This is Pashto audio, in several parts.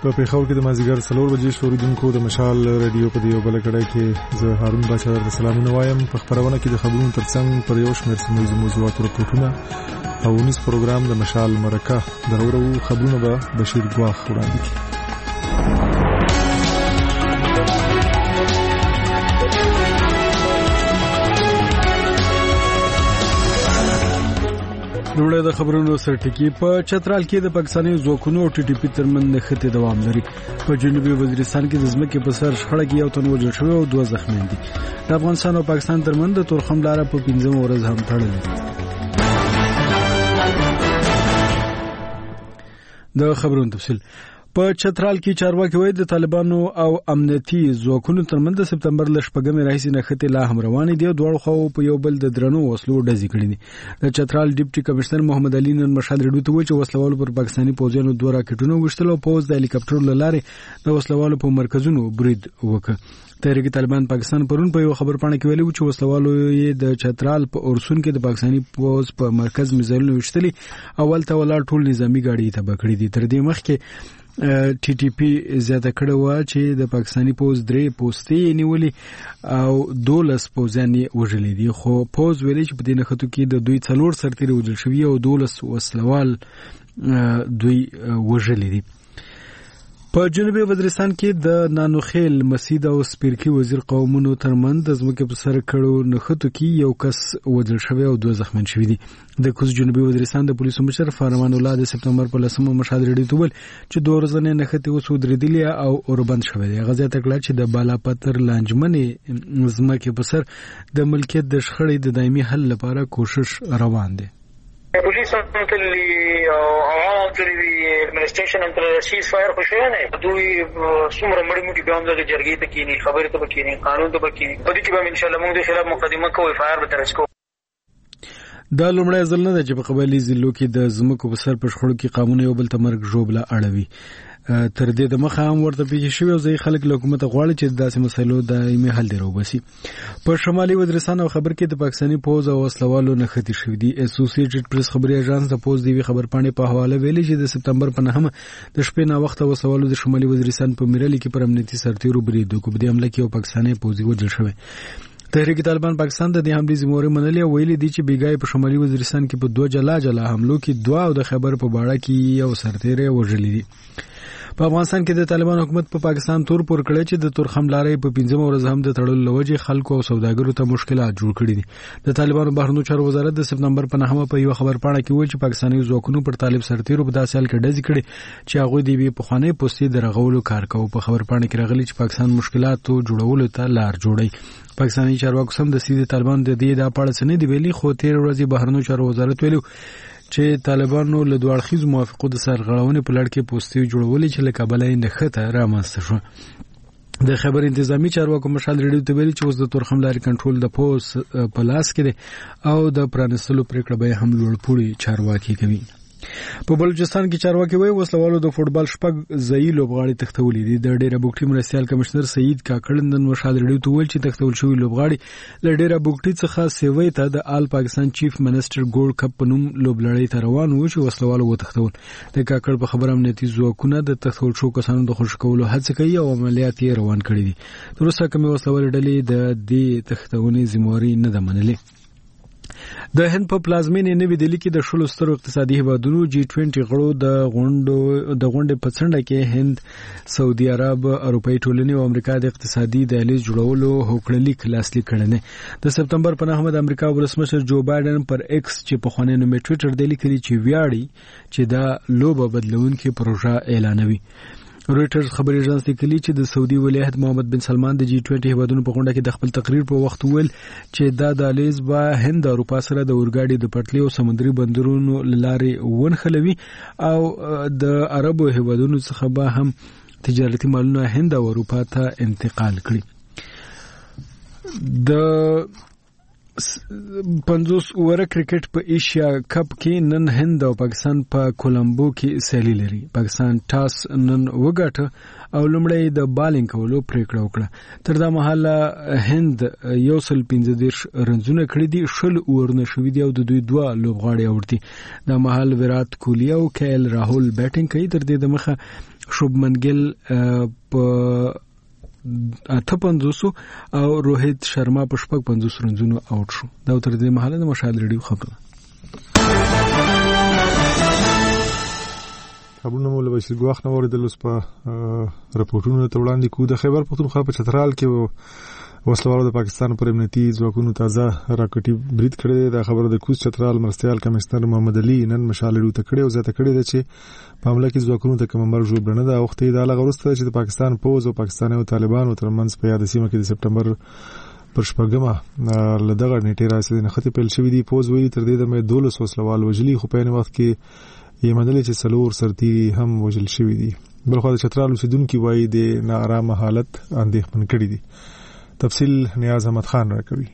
په پیښور کې د مازیګر 4 بجې شوریدونکو د مشال رادیو په دیو بل کړه کې زه هارون باشا د سلامونه وایم. په خبرونه کې د خبرونو ترڅنګ پر یو شمېر سیمه موضوعات راپورټونه او ونیس پروګرام د مشال مرکه درورو خبرونه به بشیر ګواخ وړاندې کړي. وروړه د خبرونو سرټکی په چترال کې د پاکستاني ځواکونو او ټي ټي پی ترمن د خطې دوام لري. په جنوبي وزیرستان کې د ځمکې په سر شخړه کې یو تن وژل شوی او 2 زخمیان دي. د افغانستان او پاکستان ترمن د تورخم لاره په 15 ورځ هم تړلې. د خبرونو تفصیل په چترال کې چارواکي وایي د طالبانو او امنیتي ځواکونو ترمن د سپتمبر ل 8 راهیسې نښتې لا هم روانې دي. دوه خو په یو بل د درنو وسلو ډزې کړې دي. د چترال ډیپټي کمشنر محمد علي نن مشال ریډیو ته وایي چې وسلوالو پر پاکستاني پوځیانو 2 راکټونه وشتل او پوز د هلیکاپټر لاره د وسلوالو په مرکزونو برید وکړ. تحریک طالبان پاکستان پرون په یو خبر پاڼه کې ویلي چې وسلوالو یې د چترال په اورسون کې د پاکستاني پوز په مرکز میزایلونه وشتلي. اول ته ولاړ ټول نظامی گاډي تباه کړې دي. تر دې مخکې ټي ټي پی زیاته کړه و چې د پاکستاني پوز 3 پوستې نیولې او 12 پوزان یې وژلې دي. خو پوز ویلي چې په دې نښتو کې د دوی 4 سرتیري وژل شوي او 12 وسلوال دوی وژلې دي. په جنوبي وزیرستان کې د نانوخیل مسید او سپیرکی وزیر قومونو ترمن د ځمکې په سر کړو نښتو کې یو کس وژل شوی او 2 زخمیان شوي دي. د کوز جنوبي وزیرستان د پولیسو مشر فرمان الله د سپتمبر په 10 مشال ریډیو ته ویل چې 2 ورځې نښتې اوس ودرېدلې او اوربند شوی دی. غزا تکړه چې د بالا پتر لانجمنې ځمکې په سر د ملکیت د شخړې د دایمي حل لپاره کوشش روان دی. پولیس هم تللی او عوام تللی ایڈمنسٹریشن هم تللی سیز فایر خوشوی نه دوی څومره مړی موټي به هم د جرګې ته کینی خبرې ته به کینی قانون ته به کینی په دې کې به انشاءالله موږ د خلاف مقدمه کوو فایر به درس کوو. دا لومړی ځل نه ده چې په قبایلي ضلعو کې د ځمکو په سر په شخړو کې قانون یو بل ته مرګ ژوبله اړوي. تر دې د مخه هم ورته پیښې شوې او ځای خلک له حکومت غواړي چې داسې مسایلو دایمي حل دی راوباسي. په شمالي وزیرستان او خبر کې د پاکستاني پوز او وسلوالو نښتې شوې دي. اسوسییټډ پریس خبري اژانس د پوز دی خبر پاڼې په حواله ویلي چې د سپتمبر په 9 د شپې نا وخت وسلوالو د شمالي وزیرستان په میرالي کې پر امنیتي سرتیرو برید وکړ. په دې حمله کې یو پاکستاني پوځي وژل شوی. تحریک طالبان پاکستان د دې حملې ذمہواري منلې او ویلي دي چې بیګای په شمالي وزیرستان کې په 2 جلا حملو کې 2 او د خبر په باړه کې یو سرتیری وژل دي. په افغانستان کې د طالبان حکومت په پاکستان تور پور کړی چې د تورخم لارې په 15 ورځ هم د تړلو لوجې خلکو او سوداګرو ته مشکلات جوړ کړي دي. د طالبانو بهرنیو چارو وزارت د سپتمبر په 9 په یو خبر پاڼه کې ویل چې پاکستاني ځواکونو پر طالب سرتیرو په داسې حال کې ډزې کړي چې هغه د بي پخوانی پوستې درغولو کار کوي. په خبر پاڼه کې راغلي چې پاکستان مشکلاتو جوړولو ته لار جوړي. پاکستاني چارواکو سم د سیده طالبان د دې د پاړه سنې دی ویلي. خو 13 ورځې بهرنیو چارو وزارت ویلو چې طالبانو له دوه اړخیزو موافقو د سرغړونې په لړ کې پوستې جوړولې چې له کابل یې نښته رامنځته شو. د خبر انتظامی چارواکو مشال ریډیو ته ویلي چې اوس د تورخم لارې کنټرول د پوز په لاس کې دی او د پرانستلو پریکړه به هم لوړپوړي چارواکي کوي. په بلوچستان کې چارواکي وایي وسلوالو د فوټبال شپږ ځایي لوبغاړي تښتولي دي. د ډیره بوکټي مرستیال کمشنر سعید کاکړ نن مشال ریډیو ته ویل چې تښتول شوي لوبغاړي له ډیره بوکټي څخه سیوی ته د آل پاکستان چیف منسټر ګولډ کپ په نوم لوبلړۍ ته روان وو چې وسلوالو وتښتول. د کاکړ په خبره امنیتي ځواکونه د تښتول شو کسانو د خوشي کولو هڅه کوي او عملیات یې روان کړي دي. تر اوسه کومې وسلوالې ډلې د دې تښتونې ذمہواري نه ده منلې. د هند په پلازمینې نوې دلی کې د شلو سترو اقتصادي هیوادونو G20 غړو د غونډې په څنډه کې هند، سعودي عرب، اروپאי ټولنې او امریکا د اقتصادي دهلیز جوړولو هوکړه لیک لاسلیک کړی. د سپتمبر په 9 د امریکا ولسمشر جو بایدن پر ایکس چې په خوانی نوم ټویټر دی لیکلی چې ویاړي چې دا لوبه بدلونکې پروژه اعلانوي. رويټرز خبري اژانس لیکلي چې د سعودي ولیعهد محمد بن سلمان د G20 هیوادونو په غونډه کې د خپل تقریر په وخت ویل چې دا دهلیز به هند او اروپا سره د اورګاډي د پټلۍ او سمندري بندرونو لارې ونښلوي او د عربو هیوادونو څخه به هم تجارتي مالونه هند او اروپا ته انتقال کړي. د 50 اوور کرکټ په ایشیا کپ کې نن هند او پاکستان په کولمبو کې سیالي لري. پاکستان ټاس نن وګټه او لومړی د بالینګ کولو پریکړه وکړه. تر دا مهاله هند 115 رنزونه کړي دي، 20 اورونه شوي دي او د دوی 2 لوبغاړي اورتي. دا مهال ویرات کوهلی او کیل راهول بیټینګ کوي. تر دې د مخه شوبمن ګل په 58 او روهیت شرما په 55 رنزونو آوټ شو. دا تر دې مهاله د مشال ریډیو خبره. خبرونه مول بشیر ګواخ نو ورته لوس په راپورټونو ته وړاندې کو. د خیبر پختونخوا په چترال کې وسلوالو د پاکستان پر امنیتي ځواکونو تازه راکټي برید کړی. دا خبره د کوز چترال مرستيال کمشنر محمد علي نن مشال ریډیو ته کړی او زیاته کړی ده چې په حمله کې ځواکونو ته کوم مرګ جوړ نه ده. وخت یې د علاوه ورسته چې د پاکستان پوز او پاکستاني او طالبانو ترمنځ په یاد سیمه کې د سپټمبر پر شپږمه لدغه نیټه راځي نه خطي پیل شوې دي. پوز ویلي تر دې د مې 12 وسلوال وجلي خو په وخت کې یې مدلې چې سلور سرتي هم وجل شوې دي. بلخو د چترال اوسیدونکو وایي د ناارامه حالت اندېښمن کړي دي. تفصیل نیاز احمد خان راکوي.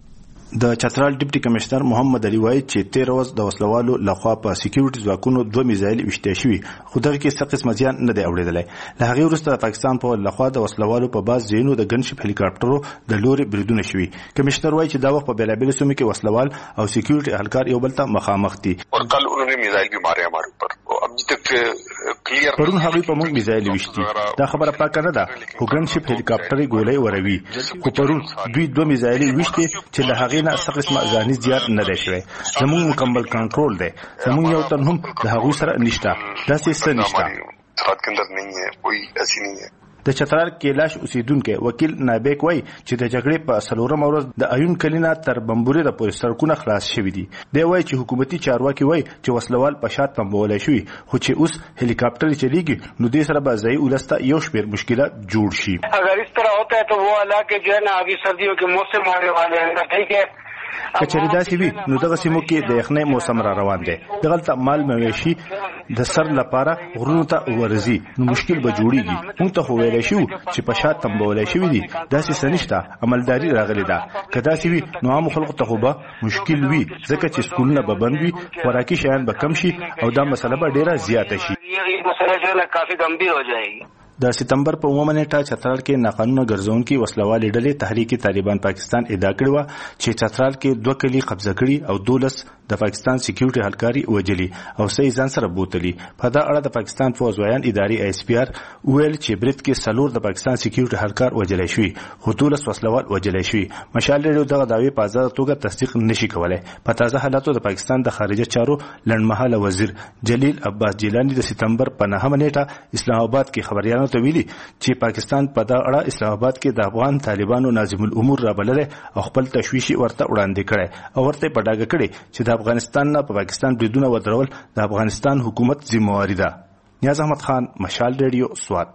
د چترال ډیپټي کمشنر محمد علي وایي چې 13 ورځ د وسلوالو لخوا په سکیورټي ځواکونو 2 میزایل وشته شوي خو دغه کې څه قسم زیان نه دی اوریدلای. له هغه وروسته پاکستان په لخوا د وسلوالو په باز زینو د ګنشپ هلیکاپټرو د لوري بریدونه شوي. کمشنر وایي چې دا وخت په بیلابل سیمو کې وسلوال او سکیورټي اهلکار یو بل ته مخامخ دي. اور کل انہوں نے میزائل بھی مارے ہمارے اوپر. اب تک کلیئر پرون هغه په موږ میزایل وشتي. دا خبره پاکه نه ده. خو ګنشپ هلیکاپټري ګولې وروي. خو پرون دوی 2 میزایل وشتي چې له هغه نه څه قسم ځاني زیات نه دی شوی. زموږ مکمل کنټرول دی. زموږ یو تن هم د هغه سره نشته. دا څه نشته. رات کے اندر نہیں ہے کوئی ایسی نہیں ہے. د چترال کیلاش اوسیدونکو وکیل نابیک وای چې د جګړې په سلورم ورځ د ایون کلینا تر بمبوري د پولیس سرکونه خلاص شوي دي. دی وای چې حکومتي چارواکي وای چې وسلوال په شات بمبولای شوی خو چې اوس هلیکاپټر چلیږي نو دې سره به ځای ولسته یو شمیر مشکلات جوړ شي. اگر اس طرح ہوتا ہے تو وہ علاقے جو ہے نا ابھی سردیوں کے موسم آنے والے ہیں. ٹھیک ہے کچری داسې وي نو دغه سیمو کې د یخنۍ موسم را روان دی. دغلته مال مویشي د سر لپاره غرونو ته ورزي نو مشکل به جوړیږي. موږ ته خو ویلی شو چې په شات تمبولای شوي دي. داسې څه نشته. عملداري راغلې ده. که داسې وي نو عامو خلکو ته خو به مشکل وي ځکه چې سکولونه به بند وي خوراکي شیان به کم شي او دا مسله به ډیره زیاته شي. مسله جو ہے کافی گمبھیر ہو جائے گی. د سپتمبر په 9 نیټه چترال کې ناقانونه ګرځونکي وسلوالې ډلې تحریک طالبان پاکستان ادعا کړې و چې چترال کې 2 کلی قبضه کړي او 12 د پاکستان سکیورټي اهلکاري وجلي او سې ځان سره بوتلي. په دا اړه د پاکستان فوج ویان اداري ایس پی آر ویل چې برید کې سلور د پاکستان سکیورټي اهلکار وجلي شوی خو 12 وسلوال وجلي شوی. مشال ریډیو دغه داوی په ازاده توګه تصدیق نشي کولای. په تازه حالاتو د پاکستان د خارجه چارو لړمحاله وزیر جلیل عباس جیلانی د سپتمبر په 9 نیټه اسلام آباد کې خبريالانو ته ویلي چې پاکستان په دا اړه اسلام آباد کې د افغان طالبانو ناظم الامور را بلله او خپل تشویشي ورته وړاندې کړي او ورته په ډاګه کړي چې د افغانستان نه په پاکستان بریدونه ودرول د افغانستان حکومت ذمہواری ده. نیاز احمد خان مشال ریډیو سوات.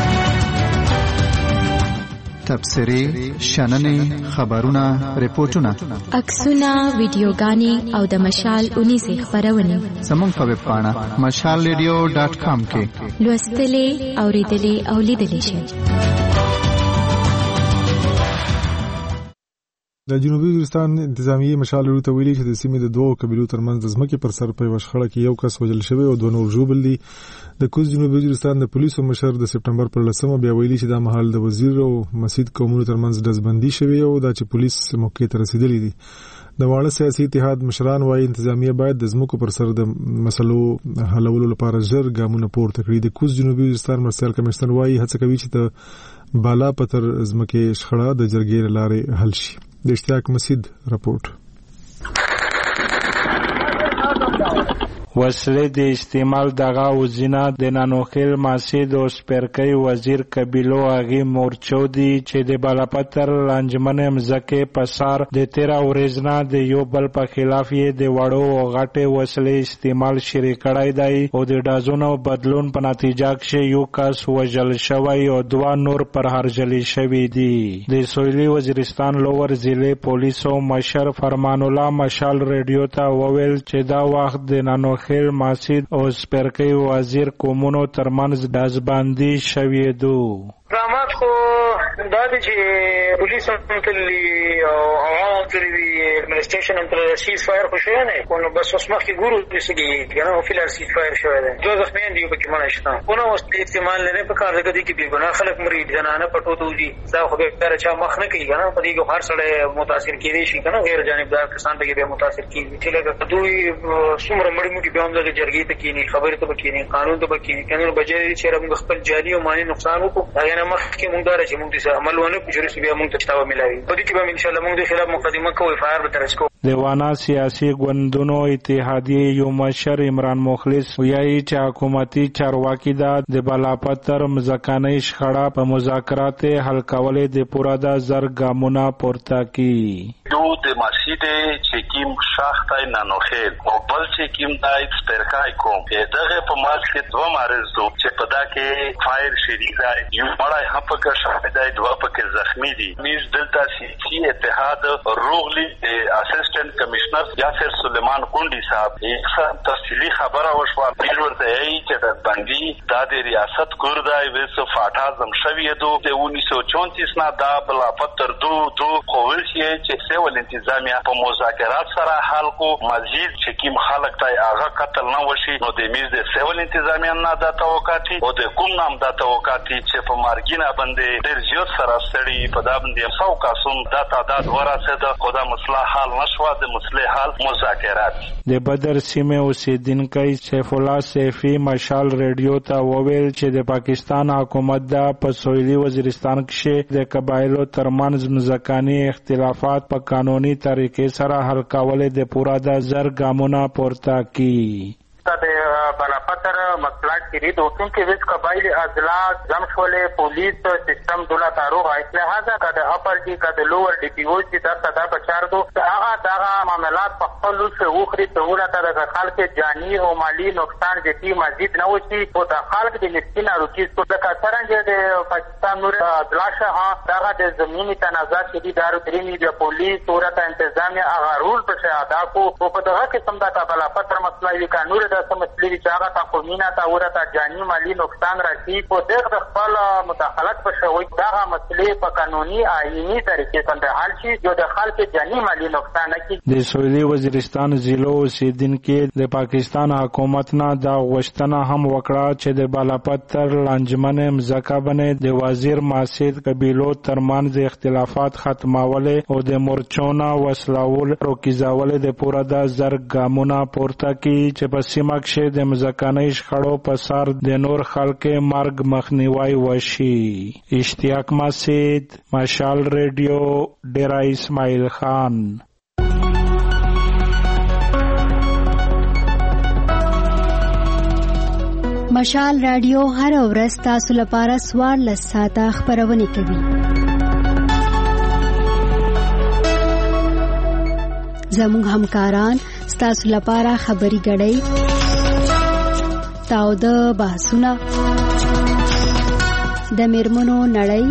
تبصرې شننې خبرونه ریپورتونه عکسونه ویډیوګانې او د مشال 19 خبرونه زموږ په ویب پاڼه mashalradio.com کې لوستلې اوریدلې او لیدلې شئ. د جنوبي وزیرستان انتظامیه مشال ریډیو ته ویلي چې د سیمې د 2 قبیلو ترمنځ د ځمکې پر سر په وشخړه کې یو کس وژل شوی او 2 نور ژوبل دي. د کوز جنوبي وزیرستان د پولیسو مشر د سپټمبر پر 10 بیا ویلي چې دا مهال د وزیر او مسجد قومونو ترمنځ دزبندي شوی او دا چې پولیس موقع ته رسیدلي دي. د واړه سیاسي اتحاد مشران وايي انتظامیه باید د ځمکو پر سر د مسلو حلولو لپاره ژر ګامونه پورته کړي. د کوز جنوبي وزیرستان مرستيال کمشنر وايي هڅه کوي چې د بالا پتر ځمکې شخړه د جرګې لارې حل شي. د اشتیاق مسجد رپورت. وسلې د استعمال دغه وزینه د نانوخیل ماسید او سپرکۍ وزیر قبیلو اغي مورچو دی چې د بالاپتر لنجمن مزکه پسار د 13 ورځنا د یو بل په خلاف یې د وړو او غټه وسلې استعمال شری کړای دی او د دازونو بدلون په نتیجه کې یو کس وژل شوی او 2 نور پر هرجلی شوی دی. د سویلي وزیرستان لوور ضلع پولیسو مشر فرمان الله مشال ریډیو ته وویل چې دا وخت د نانو خیل ماسید او سپرکۍ وزیر کومونو ترمنځ دزبندي شوی دو. اقدامات خو دا دی چې پولیس هم تللي او عوام تللي دي ایڈمنسټریشن هم تللي سیز فایر خو شوی نه خو نو بس اوس مخکې ګورو داسې کېږي که نه فیلر سیز فایر شوی دی 2 زخمیان دي پکې مړه شته خو نه اوس احتمال نه دی په کار دی چې بېګناه خلک مري زنانه پټو ته وځي دا خو بېچاره چا مخ نه کوي که نه په دې کې هر سړی متاثر کېدی شي که نه غیر جانبدار کسان پکې بیا متاثر کېږي چې لکه دوی څومره مړي موټي بیا هم دغه جرګې ته کښېني خبرې ته به کښېني قانون ته به کښېني که نه بجای دي چې موږ خپل جاني او مالي نقصان وکړو هغې نه مخکې موږ دا ده چې موږ داسې عمل ونه کړو چې وروسته بیا موږ ته چتاوه میلاوي په دې کې به انشاءالله موږ د خلاف مقدمه کوو اف آی آر به درج کوو. دیوانه سیاسي ګوندونو اتحادیې یو مشر عمران مخلص وایي چې حکومتي چارواکي دا د بالاپتر مځکانۍ شخړه په مذاکرات حل کولو د پوره د زر ګامونه پورته کړي. یو د مسجد چې کیم شاختای نانوخیل او بل چې کیم دای سپرکای کوم دغه په مال کې دوه مارز دو چې په دا کې فایر شری دی یو مړای هپکه شاهد دی دوه پکې زخمی دي میز دلته سیاسي اتحاد روغلی اسسټنټ کمشنر یاسر سلیمان کونډي صاحب یې تفصیلی خبره وشوه بیل ورته یې چې د بندي د ریاست کوردای وسو فاټا زم شوی دو د 1934 نه دا بلاپتر دو قول چې ول انتظامیه په مذاکرات سره حل کو مزید چې کیم خلک ته هغه قتل نه وشي نو د میز د سیول انتظامیه نه د توقعاتي او د کوم نام د توقعاتي چې په مارګینا باندې ډیر زیات سره سړي په دا باندې څو کاسون د تعداد ورسېده خدا مسله حل نشو د مسله حل مذاکرات. د بدر سیمه اوسیدونکو سیف الله سیفی مشال ریډیو ته وویل چې د پاکستان حکومت د په سویلي وزیرستان کې د قبایلو ترمنځ مزکانی اختلافات په قانوني طریقې سره حل کول د پورا د زر ګامونه پورته کی. د بالاپتر مسئلہ کری دوستوں کے وچ قبائل اضلاع جمشولے پولیس سسٹم دولا تاروغ لہذا کا د اپر ڈی کا د لوور ڈی پی او سی در صدا بچار دو داغا معاملات پخپلو سے اوخری تهولا تا د خلق جانی او مالی نقصان جتی مزید نہ ہوتی او د خلق د مسکین روکیز کو د سرنج د پاکستان نور اضلاع شاه داغا د زمینی تنازع شدی دارو درینی د پولیس صورت انتظامیہ اغا رول پر ادا کو او په دغه قسم د بالاپتر مسئلہ وی قانون د مسلې چې هغه تقوینا تا ورته جانی مالی نقصان راشي او دغه خپل مداخلت په شوی دغه مسلې په قانوني آئینی طریقې څنګه حل شي جو د خلک جانی مالی نقصان نه کی. د سویلي وزیرستان ضلع اوسیدونکو د پاکستان حکومت نه دا غوښتنه هم وکړه چې د بالاپتر لانجمن مځکه باندې د وزیر ماسید قبیلو ترمنځ اختلافات ختمول او د مورچونه وسلاول روکیزول د پوره د زر ګامونه پورته کی چې په سیمه کې د مزکانۍ شخړو په سر د نور خلک مرګ مخنیوي وشي. اشتیاق مسید مشال ریډیو ډیرا اسماعیل خان. مشال رادیو هر ورځ تاسو لپاره 14 ساعته خبرونه کوي. زموږ همکاران ستاسو لپاره خبري غړي تاو د بحثونه د میرمنو نړۍ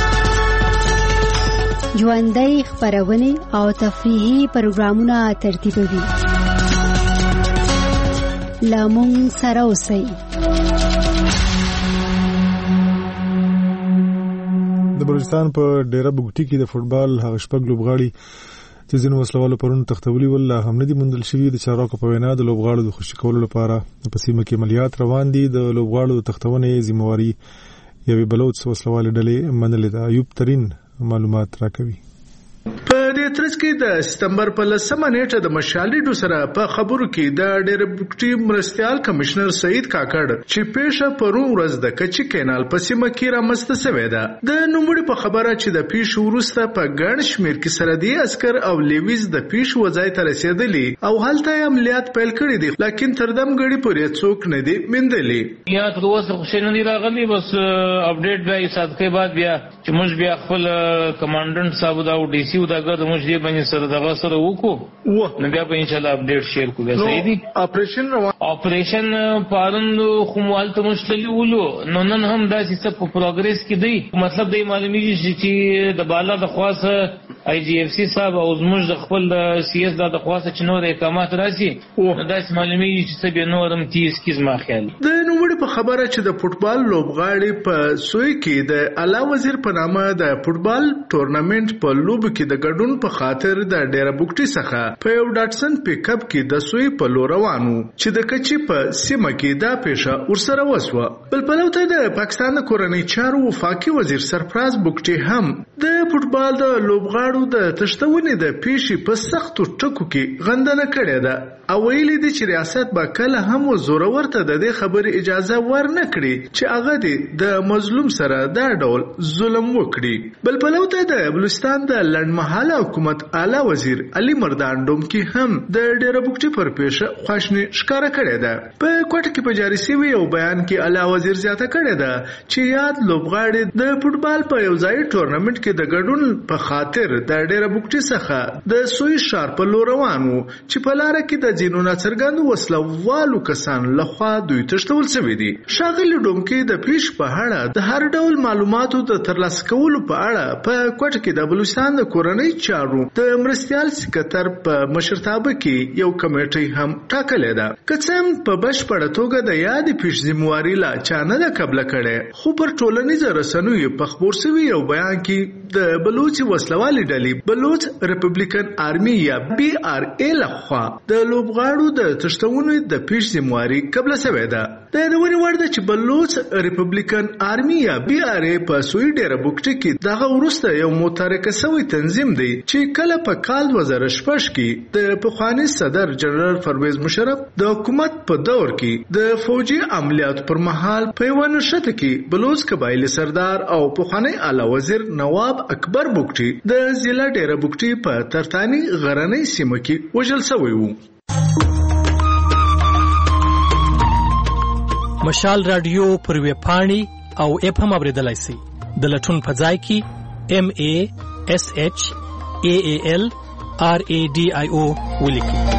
ژوندۍ خبرونه او تفریحي پروګرامونه ترتیبوي. لامون سره اوسئ. د بلوچستان په ډیره بوګټي کې د فوټبال هغه شپږ لوبغاړي چې ځینو وسلوالو پرون تختولي ول هم نه دي موندل شوي. د چارواکو په وینا د لوبغاړو د خوشي کولو لپاره په سیمه کې عملیات روان دي. د لوبغاړو د تختونې ذمہواري یوې بلوچ وسلوالې ډلې منلې ده. ایوب ترین معلومات راکوي. په دې ترڅ کې د سپتمبر په 10مه نیټه د مشالډو سره په خبرو کې د ډېر بوکټي مرستيال کمشنر سعید کاکړ چې پیښه پرون ورځ د کچي کینال په سیمه کې رامسته شوې ده. د نوموړي په خبره چې د پیښې وروسته په ګڼ شمېر کې سرحدي عسكر او لیویز د پیښې وځای ته رسیدلي او هلته عملیات پیل کړي دي، لیکن تر دم غړي پورې څوک نه دي مندلي. یا تر اوسه خوشی نه راغلي، بس اپډیټ به یې ساتکې بعد بیا چې موږ بیا خپل کمانډنټ صاحب دا او ډي سي او دا د موږ دې باندې سره دغه سره وکړو نو بیا به ان شاء الله اپډیټ شیر کوو. بیا صحیح دي. اپریشن پاروند خو مالته مشتلی ولو نو نن هم دا چې په پروګرس کې دی. مطلب دی معلومیږي چې د بالا د خاصه آی جی اف سی صاحب او زموږ د خپل سی اس د خواصه چې نور اقامات راسي داسې معلومیږي چې څه به نورم تیز کی زما خیال د نوموړي په خبره چې د فوټبال لوبغاړي په سوی کې د اعلی وزیر په نامه د فوټبال ټورنمنت په لوب کې د ګډون په خاطر د ډیره بوکټي څخه په یو ډاټسن پیک اپ کې د سوی په لور روانو چې د کچي په سیمه کې دا پیښه ورسره وسوه. بل پلوته د پاکستان د کورنۍ چارو وفاقي وزیر سرفراز بوکټي هم د فوټبال د لوبغاړو د تشتونې د پیښې په سختو ټکو کې غندنه کړې ده او ویلي دي چې ریاست به کله هم زورور ته د دې خبرې اجازه ورنه کړي چې هغه د مظلوم سره دا ډول ظلم وکړي. بل پلوته د بلوچستان د لنډمهاله حکومت اعلی وزیر علي مردان ډومکی هم د ډیره بوکټي پر پیښه خواشني ښکاره کړې ده. په کوټه کې په جاري شوی یو بیان کې اعلی وزیر زیاته کړې ده چې یاد لوبغاړي د فوټبال په یو ځای ټورنمنت کې د ګډون په خاطر د ډیره بوکټي څخه د سوی ښار په لور روانو چې په لار کې د ځینو ناڅرګندو وسلوالو کسان لخوا دوی تښتول شوي دي. ښاغلي ډومکی د پیښې په اړه د هر ډول معلوماتو د ترلاسه کولو په اړه په کوټه کې د بلوچستان د کورنۍ چارو د مرستیال سکرټر په مشرتابه کې یو کمیټه هم ټاکلې ده. که څه هم په بشپړه توګه د یادې پیښې ذمہواري لا چا نه ده قبله کړې، خو پر ټولنیزو رسنیو په خپور شوي یو بیان کې د بلوچ وسلوالې ډلې بلوچ ریپبلیکن آرمي یا بی آر ای لخوا د لوبغاړو د تښتونې د پیښې ذمہواري قبله شوې ده. د یادونې وړ ده چې بلوچ ریپبلیکن آرمي یا بی آر ای په سوی ډیره بوکټي کې دغه وروسته یو متحرکه شوی تنظیم دی چې کله په کال 2006 کې د پخواني صدر جنرال پرویز مشرف د حکومت په دور کې د فوجي عملیاتو پر مهال په یوه نښته کې بلوچ قبایلي سردار او پخوانی اعلی وزیر نواب اکبر بوکټي د ضلع ډیره بوکټي په ترتانی غرنۍ سیمه کې وژل شوی وو. مشال رادیو پر ویب پاڼې او اپ هم اوریدلای شئ. د لټون په ځای کې MASHALRADIO ولیکئ.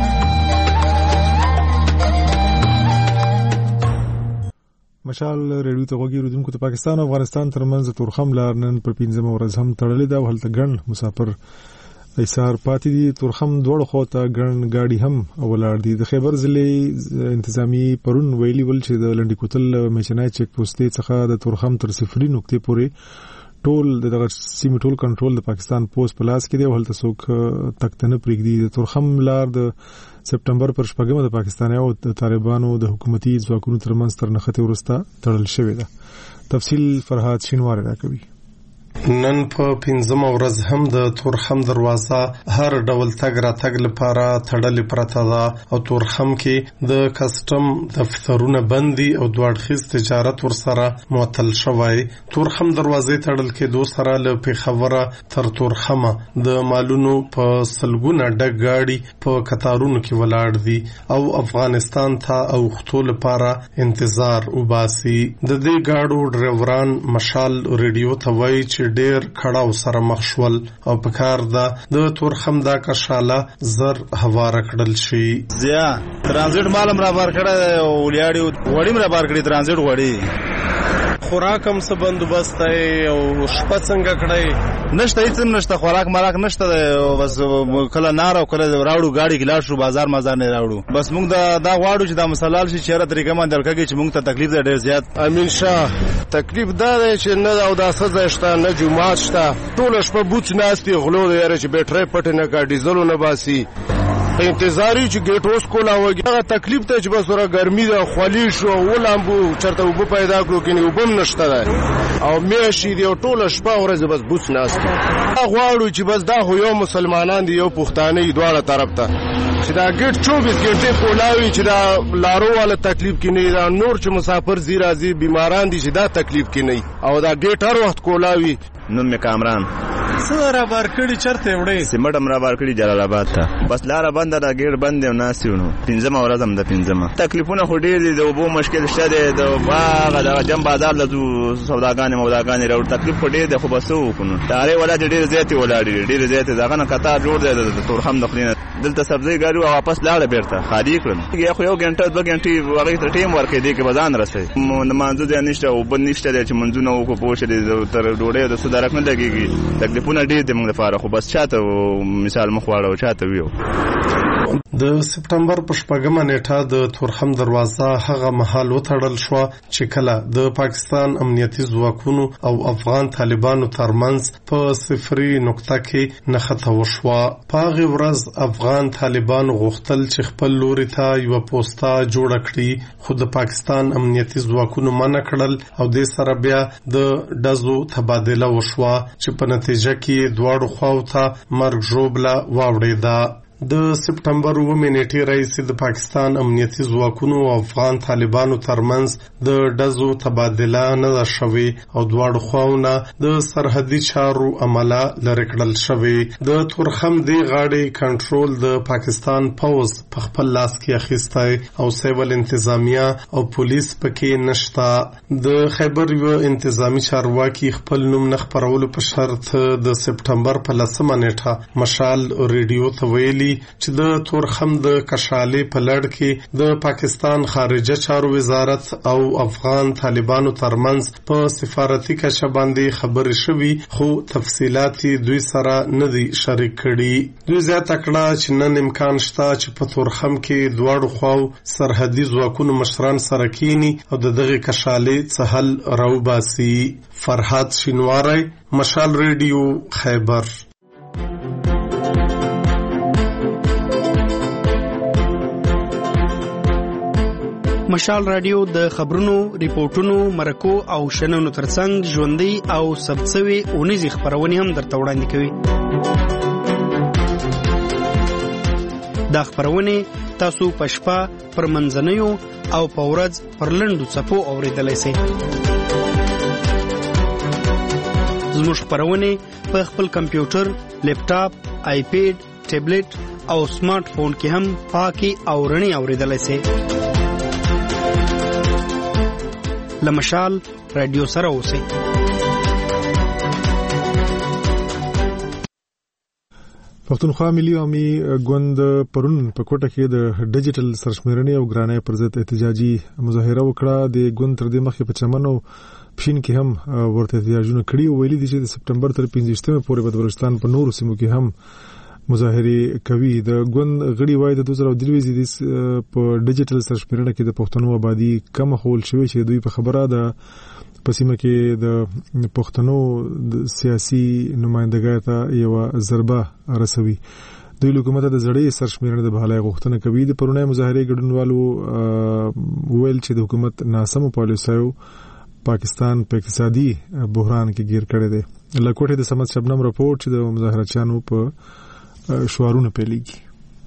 مشال ریډیو ته غوږی ورودونکو ته پاکستان او افغانستان ترمنځ تورخم لار نن پر 15 ورځ هم تړلې ده او هلته ګڼ مسافر ایثار پاتې دي. تورخم دوړ خو ته ګڼ گاډي هم ولاړ دي. د خیبر ضلع انتظامی پرون ویلي ول چې د لنډی کوتل میچنای چک پوسټ څخه د تورخم تر 0 نقطې پورې ټول دغه سیمه ټول کنټرول د پاکستان پوسټ پلاس کې دی او هلته څوک تکتنه پرېږدي. د تورخم لار د سپټمبر پر 4 د پاکستاني او د طالبانو د حکومتي ځواکونو ترمنځ تر نښتې وروسته تړل شوې ده. تفصیل فرهاد شینواری راکوي. نن په 15 ورځ هم د تورخم دروازه هر ډول تګ را تګ لپاره تړلې پرته ده او تورخم کې د کسټم دفترونه بندي او دوړخیز تجارت ورسره معطل شوی. تورخم دروازې تړل کېدو سره له پیښوره تر تورخمه د مالونو په سلګونه ډک گاډي په قطارونو کې ولاړ دي او افغانستان ته او خطو لپاره انتظار وباسي. د دې گاډو ډرایوران مشال ریډیو ته وایي چې ډیر کړهو سره مخ شول او په کار ده د تورخم دا کشاله زر هواره کړل شي. زیا ترانزیت مالم را بار کړه او ولیاړي وړیم را بار کړی ترانزیت وړي خوراک هم څه بندوبست او شپه څنګه کړی نشته هیڅ نشته خوراک مراک نشته بس کله نار او کله راوړو گاډي ګلاړ شو بازار مازار نه راوړو بس موږ دا غواړو چې دا مسلال شي چیرې طریقه باندې درکږي چې موږ ته تکلیف ده ډیر زیات. امین شاه تکلیف دا دی چې نه او دا سزا شته نه جمعات شته ټول شپه بوت ناستي غلو دی چې بیټری پټ نه کا ډیزل نه باسي انتظاری چې ګیټوس کولا وږي هغه تکلیف ته چې بس ورا ګرمي ده خولي شو ولامبو چرته وب پیدا کړو کینی وبم نشته ده او میشي دی ټول شپه ورځ بس بوت ناستي غواړو چې بس دا هو یو مسلمانان دی یو پښتانه دواړه طرف ته چې دا ګیټ 24 ګنټه کولاوي چې دا لارو والا تکلیف کې نه دا نور چې مسافر زیرازي بیماران دي چې دا تکلیف کې نه او دا ګیټ هر وخت کولاوي. نوم می کامران سره بار کړي چرته وړي سیمټم را بار کړي جلال آباد ته بس لار بند دا ګیټ بند دی ناسیونو 15 ورځ هم د 15 تکلیفونه هډې دي د وبو مشکل شته دی د باغ د جنب بازار له سوداګانې راوړ تکلیف هډې د خو بسو کنو تاره ولا ډېر زیاتې ولاړې ډېر زیاتې داغه نه قطار جوړ دی د تورخم د خلینه دلته سبزی ګاډي واپس لاړه بیرته خالی کړل یو یو غنټه 2 غنټې وغه ته ټیم ورکې دی کې بزان رسي منځو دې نشته او بل نشته چې منځونه او کو پوښتې تر ډوړې د سودارک نه لګيږي تکلیف تکلیفونه ډېر دي موږ لپاره، خو بس چاته مثال مخ واړو چاته ویو. د سپټمبر په 4 نیټه د تورخم دروازه هغه مهال وتړل شو چې کله د پاکستان امنیتي ځواکونو او افغان طالبانو ترمنځ په صفري نقطه کې نښته وشوه. په هغه ورځ افغان طالبانو غوښتل چې خپل لوري ته یو پوسټه جوړه کړي، خو د پاکستان امنیتي ځواکونو منع کړل او د سره بیا د ډزو تبادله وشوه چې په نتیجه کې دواړو خواو ته مرګ ژوبله واوړېده. د سپټمبر 9 نیټې راهیسې د پاکستان امنیتي ځواکونو او افغان طالبانو ترمنځ د ډزو تبادله نه ده شوې او دواړو خواوو د سرحدي چارو عمله لرې کړل شوې. د تورخم دې غاړې کنټرول د پاکستان پوځ په خپل لاس کې اخیستی او سیول انتظامیه او پولیس پکې نشته. د خیبر یو انتظامی چارواکي خپل نوم نه خپرولو په شرط د سپټمبر په 10 نیټه مشال ریډیو ته ویلي چې د تورخم د کشالې په لړ کې د پاکستان خارجه چارو وزارت او افغان طالبانو ترمنځ په سفارتي کچه باندې خبرې شوي، خو تفصیلات دوی سره نه دي شریک کړي. دوی زیاته کړه چې نن امکان شته چې په تورخم کې دواړو خواو سرحدي ځواکونو مشران سره کینی او د دغه کشالې څه حل راوباسي. فرحات شینواری، مشال ریډیو، خیبر. مشال رادیو د خبرونو، ریپورتونو، مرکو او شننو ترڅنګ ژوندۍ او ثبتسوي اونیزې خبرونه هم درته وړاندې کوي. دا خبرونه تاسو په شپه، پر منځنیو او په ورځ پر لنډو څپو اورېدلای شئ. زموږ خبرونه په خپل کمپیوټر، لیپټاپ، آیپیډ، ټابلیټ او سمارټ فون کې هم پاکي او رڼې اورېدلای شئ. لمشال رادیو سره اوسئ. پښتونخوا ملي عوامي ګوند پرون په کوټه کې د ډیجیټل سرشمیرنې او ګرانۍ پر ضد احتجاجي مظاهره وکړه. د ګوند تر دې مخکې په چمن او پښین کې هم ورته احتجاجونه کړي او ویلي دي چې د سپټمبر تر 15 پورې په بلوچستان په نورو سیمو کې هم مظاهره کوي. د ګوند غړي وایي د 2023 په ډیجیټل سرشمیرنه کې د پښتنو آبادی کم خول شوی چې دوی په خبره ده په سیمه کې د پښتنو سیاسي نمائندګۍ ته یو ضربه رسوي. دوی حکومت د زړې سرشمیرنې د بحالای غوښتنه کوي. د پرونی مظاهره ګډونوالو ویل چې د حکومت ناسمو پالیسیو پاکستان په اقتصادي بحران کې گیر کړی دی. لکوټه د سمت شبنم رپورټ چې د مظاهرچیانو په شعارونه پیلېږي.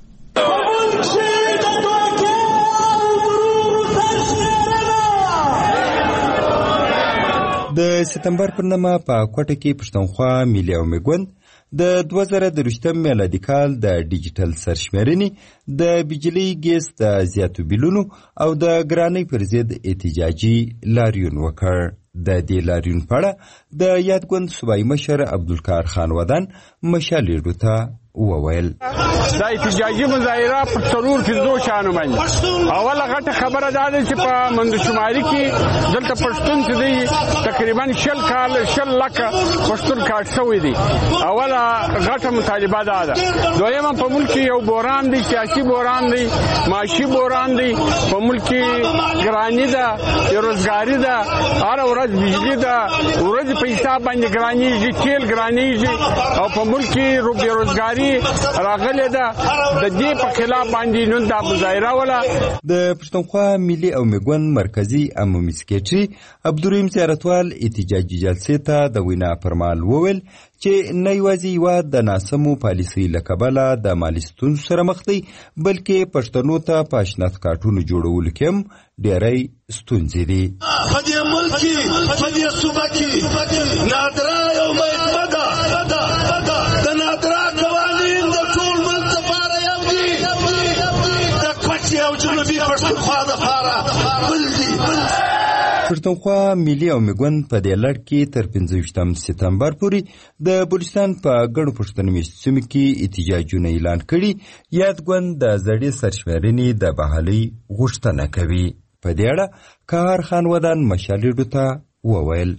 د سپتمبر پر 9 په کوټه کې پښتونخوا ملي عوامي ګوند د 2023 میلادي کال د ډیجیټل سرشمیرنې د بجلی ګیس د زیاتو بیلونو او د ګرانۍ پر ضد احتجاجي لاریون وکړ. د دې لاریون په اړه د یاد ګوند صوبایي مشر عبدالقاهر خان ودان مشال ریډیو ته وویل. دا احتجاجي مظاهره په څلور پنځو شانو باندې اوله غټه خبره ده چې په مندشماري کې دلته پښتون چې دی تقریبا 100 لکه پښتون کاټ شوی دی. اوله غټه مطالبه ده. دویمه په ملک یو بحران دی، سیاسي بحران دی، معاشي بحران دی. په ملک ګرانی ده، روزګاری ده، هر ورځ بجلی ده، ورځ په حساب باندې ګرانیږي، تیل ګرانیږي او په ملک بیروزګاری راغله ده. د دې په خلاف باندې نن د مظاهره ولا د پښتونخوا ملي عوامي ګوند مرکزی عمومي سکریټري عبدالرحیم زیارتوال احتجاجي جلسې ته د وینا پرمال وویل چې نه یوازې هیواد د ناسمو پالیسۍ له کبله د مالي ستونزو سره مخ دی، بلکې پښتنو ته په اشنات کارټونو جوړولو کې هم ډېری ستونزې دي. په دې ملک کې په دې صوبه کې نادره یو محکمه ده. د نادره قوانین د ټول ملک لپاره یو دي، د کوټې او جنوبي پښتونخوا لپاره بل دي. پښتونخوا ملي عوامي ګوند په دې لړ کې تر 15 سپتمبر پورې د بلوچستان په ګڼو پښتنو میشتو سیمو کې احتجاجونه اعلان کړي. یاد ګوند د زړې سرشمیرنې د بحالۍ غوښتنه کوي. په دې اړه قهر خان ودان مشال ریډیو ته وویل.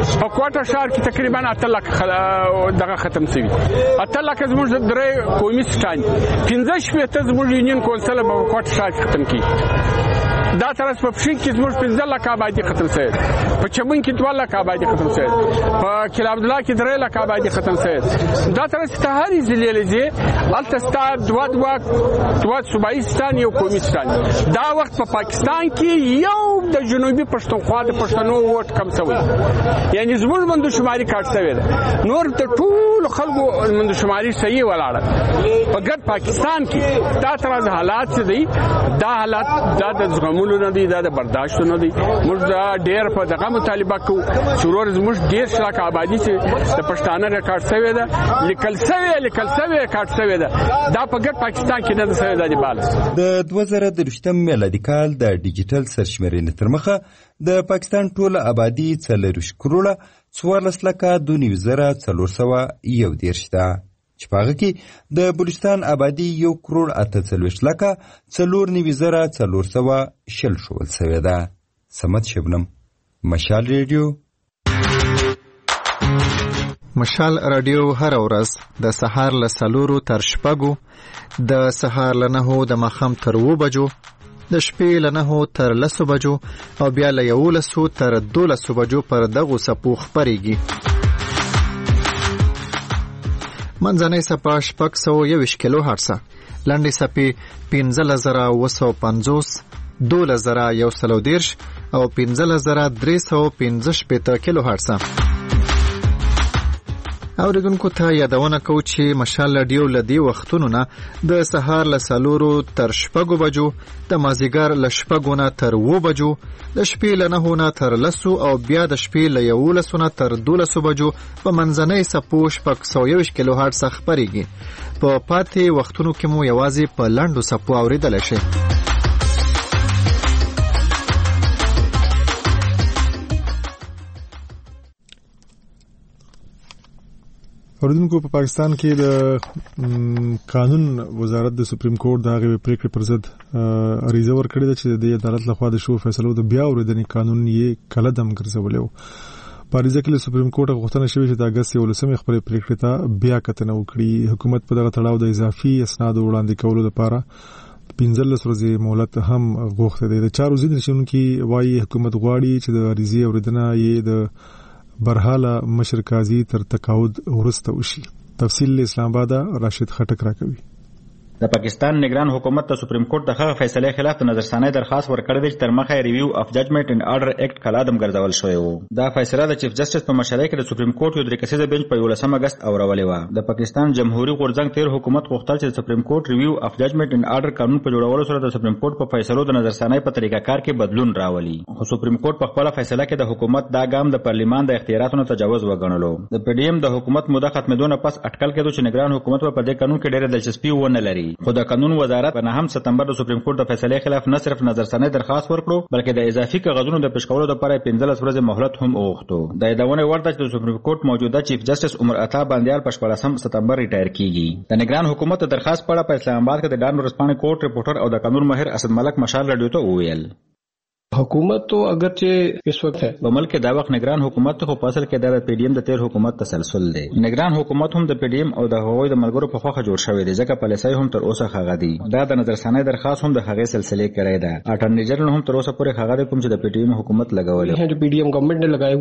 په کوټه ښار کې تقریبا 8 لک دغه ختم شوي 8 لک زموږ درې قومي سټان 15 شپېته زموږ یونین کونسل په کوټه ښار کې ختم کی دا ترس په پښین کې زموږ 15 لک آبادی ختم شوی په چمن کې 2 لک آبادی ختم شوی په کلا عبد الله کې 3 لک آبادی ختم شوی دا ترس ته هرې ضلع لږه الته ستا دوه صوبایي ستان یو قومي ستان دا وخت په پاکستان کې یو د جنوبي پښتونخوا د پښتنو ووټ کم شوی یعنی زموږ مندوشماري کاټ شوی ده نور د ټول خلکو مندوشماري صحیح ولاړه په ګډ پاکستان کې دا ترس حالات څه دي دا حالات دا د زغمولو نه دي دا د برداشت نه دي موږ دا ډېر په دغه مطالبه کوو چې ورور زموږ ډېر شلاک آبادي چې د پښتانه ریکارډ شوی ده لیکل شوی کاټ شوی ده دا په ګډ پاکستان کې نه ده شوی ده. د 2023 میلادي کال د ډیجیټل سرشمېرنې تر مخه د پاکستان ټوله آبادي 4 کروړه 14 لکه 2441 ده چې په هغه کې د بلوچستان آبادي 1 کروړ 48 لکه 49420 شول شوې ده. سمت شبنم، مشال ریډیو. مشال رادیو هر ورځ د سهار له 4 تر 6 د سهار له 9 د ماښام تر 2 بجو د شپې له 9 تر 10 بجو او بیا له 11 تر 12 بجو پر دغه سپو خبريږي. منځنۍ سپه 621 کیلو هرتز، لنډې سپې 15950، 12110 او 15315 کیلو هرتز. اوریدونکو ته یادونه کوو چې مشال رادیو له دې وختونو نه د سهار له 4 تر 6 بجو، د مازیګر له 6 نه تر 2 بجو، د شپې له 9 نه تر 10 او بیا د شپې له 11 نه تر 12 بجو په منځنۍ سپو 621 کیلو هرتز خبريږي. په پاتې وختونو کې مو یوازې په لنډو سپو اوریدل شي. اوریدونکو په پاکستان کې د قانون وزارت د سپریم کورټ د هغې پریکړې پر ضد عریضه ورکړې ده چې د عدالت لخوا د شو فیصلو د بیا اورېدنې قانون یې کلدم ګرځولی و. په عریضه کې له سپریم کورټ غوښتنه شوې چې د اګست 11 خپلې پریکړې ته بیا کتنه وکړي. حکومت په دغه تړاو د اضافي اسنادو وړاندې کولو لپاره 15 ورځې مهلت هم غوښته دی. د چارو ځینې شنونکي وایي حکومت غواړي چې د عریضې اورېدنه یې د برحاله مشر قاضي تر تقاعد ورسته وشي. تفصیل اسلام آباد راشد خټک راکوي. د پاکستان نگران حکومت ته سپریم کورټ د هغه فیصله خلاف د نظرثانۍ درخواست ورکړی دی چې تر مخه ریویو اف ججمنټ ان آرډر اکټ کلادم ګرځول شوی و. دا فیصله د چیف جسټس په مشرۍ کې د سپریم کورټ یو 3 کسیزه بنچ په 11 اگست اورولې و. د پاکستان جمهوریت غورځنګ تیر حکومت غوښتل چې د سپریم کورټ ریویو اف ججمنټ ان آرډر قانون په جوړولو سره د سپریم کورټ په فیصلو د نظرثانۍ په طریقه کار کې بدلون راولي. خو سپریم کورټ په خپل فیصله کې د حکومت دا ګام د پارلیمان د اختیاراتو تجاوز وګڼلو. د پی ډی ایم د حکومت موده ختمېدو پس اټکل کېدو چې نگران حکومت په دې قانون کې ډېر دلچسپي ونه لري. خو د قانون وزارت په 9 سپتمبر د سپریم کورټ د فیصلې خلاف نه صرف نظرثانۍ درخواست ورکړو بلکې د اضافي کاغذونو د پیش کولو لپاره 15 ورځې مهلت هم وغوښتو. د یادونه ورته چې د سپریم کورټ موجوده چیف جسټس عمر عطا باندیال په 14 سپتمبر ریټایر کیږي. د نگران حکومت د درخواست په اړه په اسلام آباد کې د ډان ورسپانې کورټ ریپورټر او د قانون ماهر اسد ملک مشال رادیو ته وویل حکومت تو اگرچہ اس وقت ہے په ملک کې دا وخت نگران حکومت خو په اصل کې د پی ډی ایم د تیر حکومت تسلسل دی. نگران حکومت هم د پی ډی ایم او د هغوی د ملګرو په خوخه جوړ شوی دی ځکه پالیسۍ هم تر اوسه خغه دي. دا د نظرثانۍ درخواست هم د هغې سلسله کړی ده. اټارنی جنرال هم تر اوسه پورې خغه کوم چې د پی ډی ایم حکومت لګولې ہے جو پی ډی ایم گورنمنٹ نے لگائے.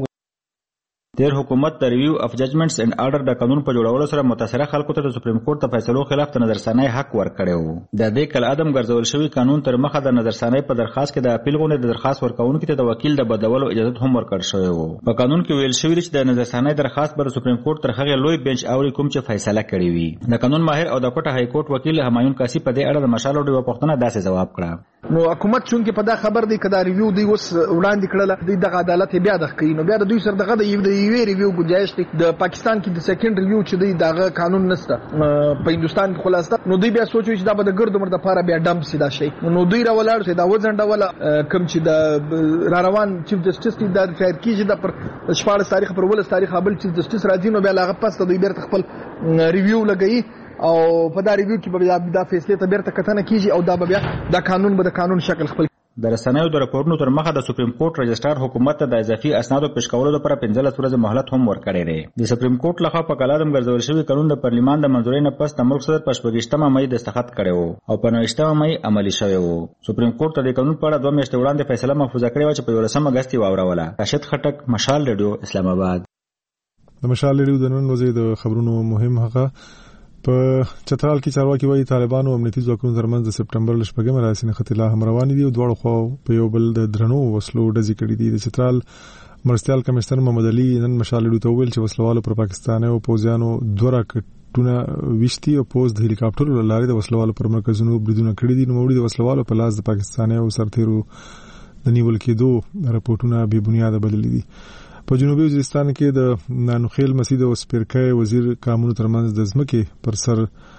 تیر حکومت د ریویو اف ججمنټس اینڈ آرډر د قانون په جوړولو سره متاثره خلکو ته د سپریم کورټ د فیصلو خلاف د نظرثانۍ حق ورکړی و. د دې کل ادم ګرځول شوی قانون تر مخه د نظرثانۍ په درخواست کې د اپیل غونډې د درخواست ورکونکو ته د وکیل د بدلولو اجازه هم ورکړل شوی و. په قانون کې ویل شوی چې د نظرثانۍ درخواست پر سپریم کورټ تر هغه لوی بنچ اوري کوم چې فیصله کړی وي. د قانون ماهر او د کوټه های کورټ وکیل همایون کاسی په دې اړه د مشال ډیو پښتنه داسې جواب کړ. نو حکومت چون کې په دا خبر دی کدا ریویو دی اوس وړاندې کړل د عدالت بیا د کوي نو بیا د دوی سره دغه د یو ریویو گنجائش دی. د پاکستان کې د سیکنډ ریویو چې دی دغه قانون نشته په هندستان کې خلاصته نو دوی بیا سوچوي چې دا به د ګرد عمر لپاره بیا ډمپ سیدا شي. نو دوی راولاړ چې دا وزنډه ولا کم چې د را روان چیف جسټس دی د ریټایر کیږي د پر 14 تاریخ پر 12 تاریخ بل چیف جسټس راځي نو بیا هغه پس دوی بیرته خپل ریویو لګي او په دا ریویو کې به دا فیصله ته بیرته کتنه کیږي او دا بیا دا قانون به د قانون شکل خپل. د رسنیو د راپورونو تر مخه د سپریم کورټ رجسترار حکومت ته د اضافي اسنادو پیش کولو لپاره 15 ورځې مهلت هم ورکړی دی. د سپریم کورټ لخوا په کلادم ګرځول شوی قانون د پارلیمان د منځورۍ نه پس د ملک صدر په 28 مې دستخط کړی وو او په 29 مې عملي شوی وو. سپریم کورټ د قانون په اړه 2 میاشتې وړاندې فیصله محفوظه کړې و چې په 11 اگست واوروله. راشد خټک، مشال ریډیو، اسلام آباد. د مشال ریډیو د نن ورځې د خبرونو مهم هغه په چترال کې چارواکي وایي طالبانو او امنیتي ځواکونو ترمنځ د سپټمبر ل 8 مراسم خطیلا هم روان دي او دواړو خوا په یو بل د درنو وسلو ډزې کړې دي. د چترال مرستيال کمشنر محمد علي نن مشال ریډیو ته ویل چې وسلوالو پر پاکستاني او پوځیانو دوه راکټونه وشتي او پوز د هلیکاپټر لارې د وسلوالو پر مرکزونو بریدونه کړې دي. نو وړي د وسلوالو په لاس د پاکستاني او سرتیرو د نیول کېدو راپورټونه به بنیاد بللي دي. په جنوبي وزیرستان کې د نانوخیل مسجد او سپیرکای وزیر قانون ترمنځ د ځمکې پر سر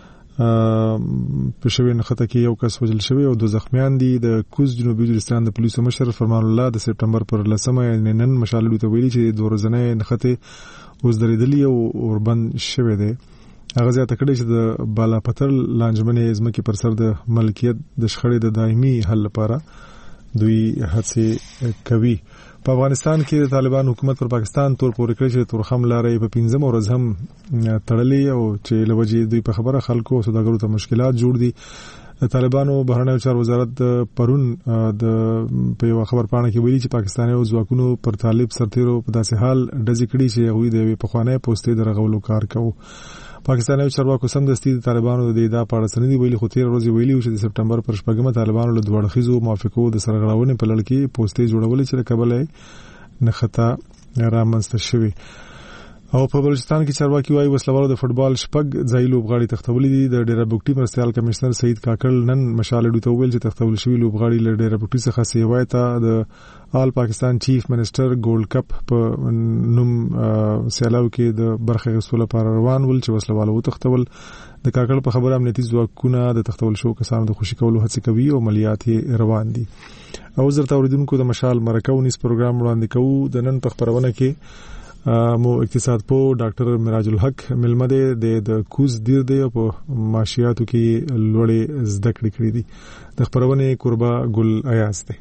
پښوی نخته کې یو کس وژل شوی او 2 زخمیان دي. د کوز جنوبي وزیرستان د پولیسو مشر فرمان الله د سپټمبر پر 10 نن مشاللو ته ویلي چې 2 ورځې نخته اوس درېدلی او اوربند شوی دی. هغه ځکه کړي چې د بالا پتر لانجمنې ځمکې پر سر د ملکیت د شخړې د دایمي حل لپاره دوی هڅه کوي. په افغانستان کې د طالبان حکومت پر پاکستان تور پورې کړی چې تورخم لارې په 15 ورځ هم تړلې او چې لوجې دوی په خبره خلکو او سوداګرو ته مشکلات جوړ دي. طالبانو بهرنیو چارو وزارت پرون د په یو خبر پاڼه کې ویلي چې پاکستاني ځواکونو پر طالب سرتیرو په داسې حال ډزې کړي چې هغوی د پخوانی پوسټې درغولو کار کوي. پاکستاني چارواکو سمدستي د طالبانو د ادعا په اړه سندې ویلي خو 13 ورځې ویلي چې د سپټمبر پر 8 طالبانو له دوه اړخیزو موافقو د سرغړاونې په لړ کې پوسټې جوړولې چې د کابل نه خطا رامنځته شوې. او په بلوچستان کې چارواکي وايي وسلوالو د فوټبال شپږ ځای لوبغاړي تختولې دي. د ډیره بوکټي مرستيال کمشنر سید کاکل نن مشال ډو ته ویل چې تختول شوی لوبغاړي له ډیره بوکټي څخه سیوای ته د آل پاکستان چیف منسٹر ګولډ کپ په نوم سیالاو کې د برخه غوښتلو لپاره روان ول چې وسلوالو تختول. د کاکل په خبره امنیتي ځواکونه د تختول شو کسانو د خوشي کولو هڅه کوي او عملیات روان دي. او زرته اوریدونکو د مشال مرکه ونیس پروګرام وړاندې کوو. د نن په خبرونه کې مو اقتصاد پو ډاکټر مراج الحق ملمده د کوز دیر دی په معاشياتو کې لوړې زده کړې کړې دي. د خبرونه قربا ګل ایاز دی.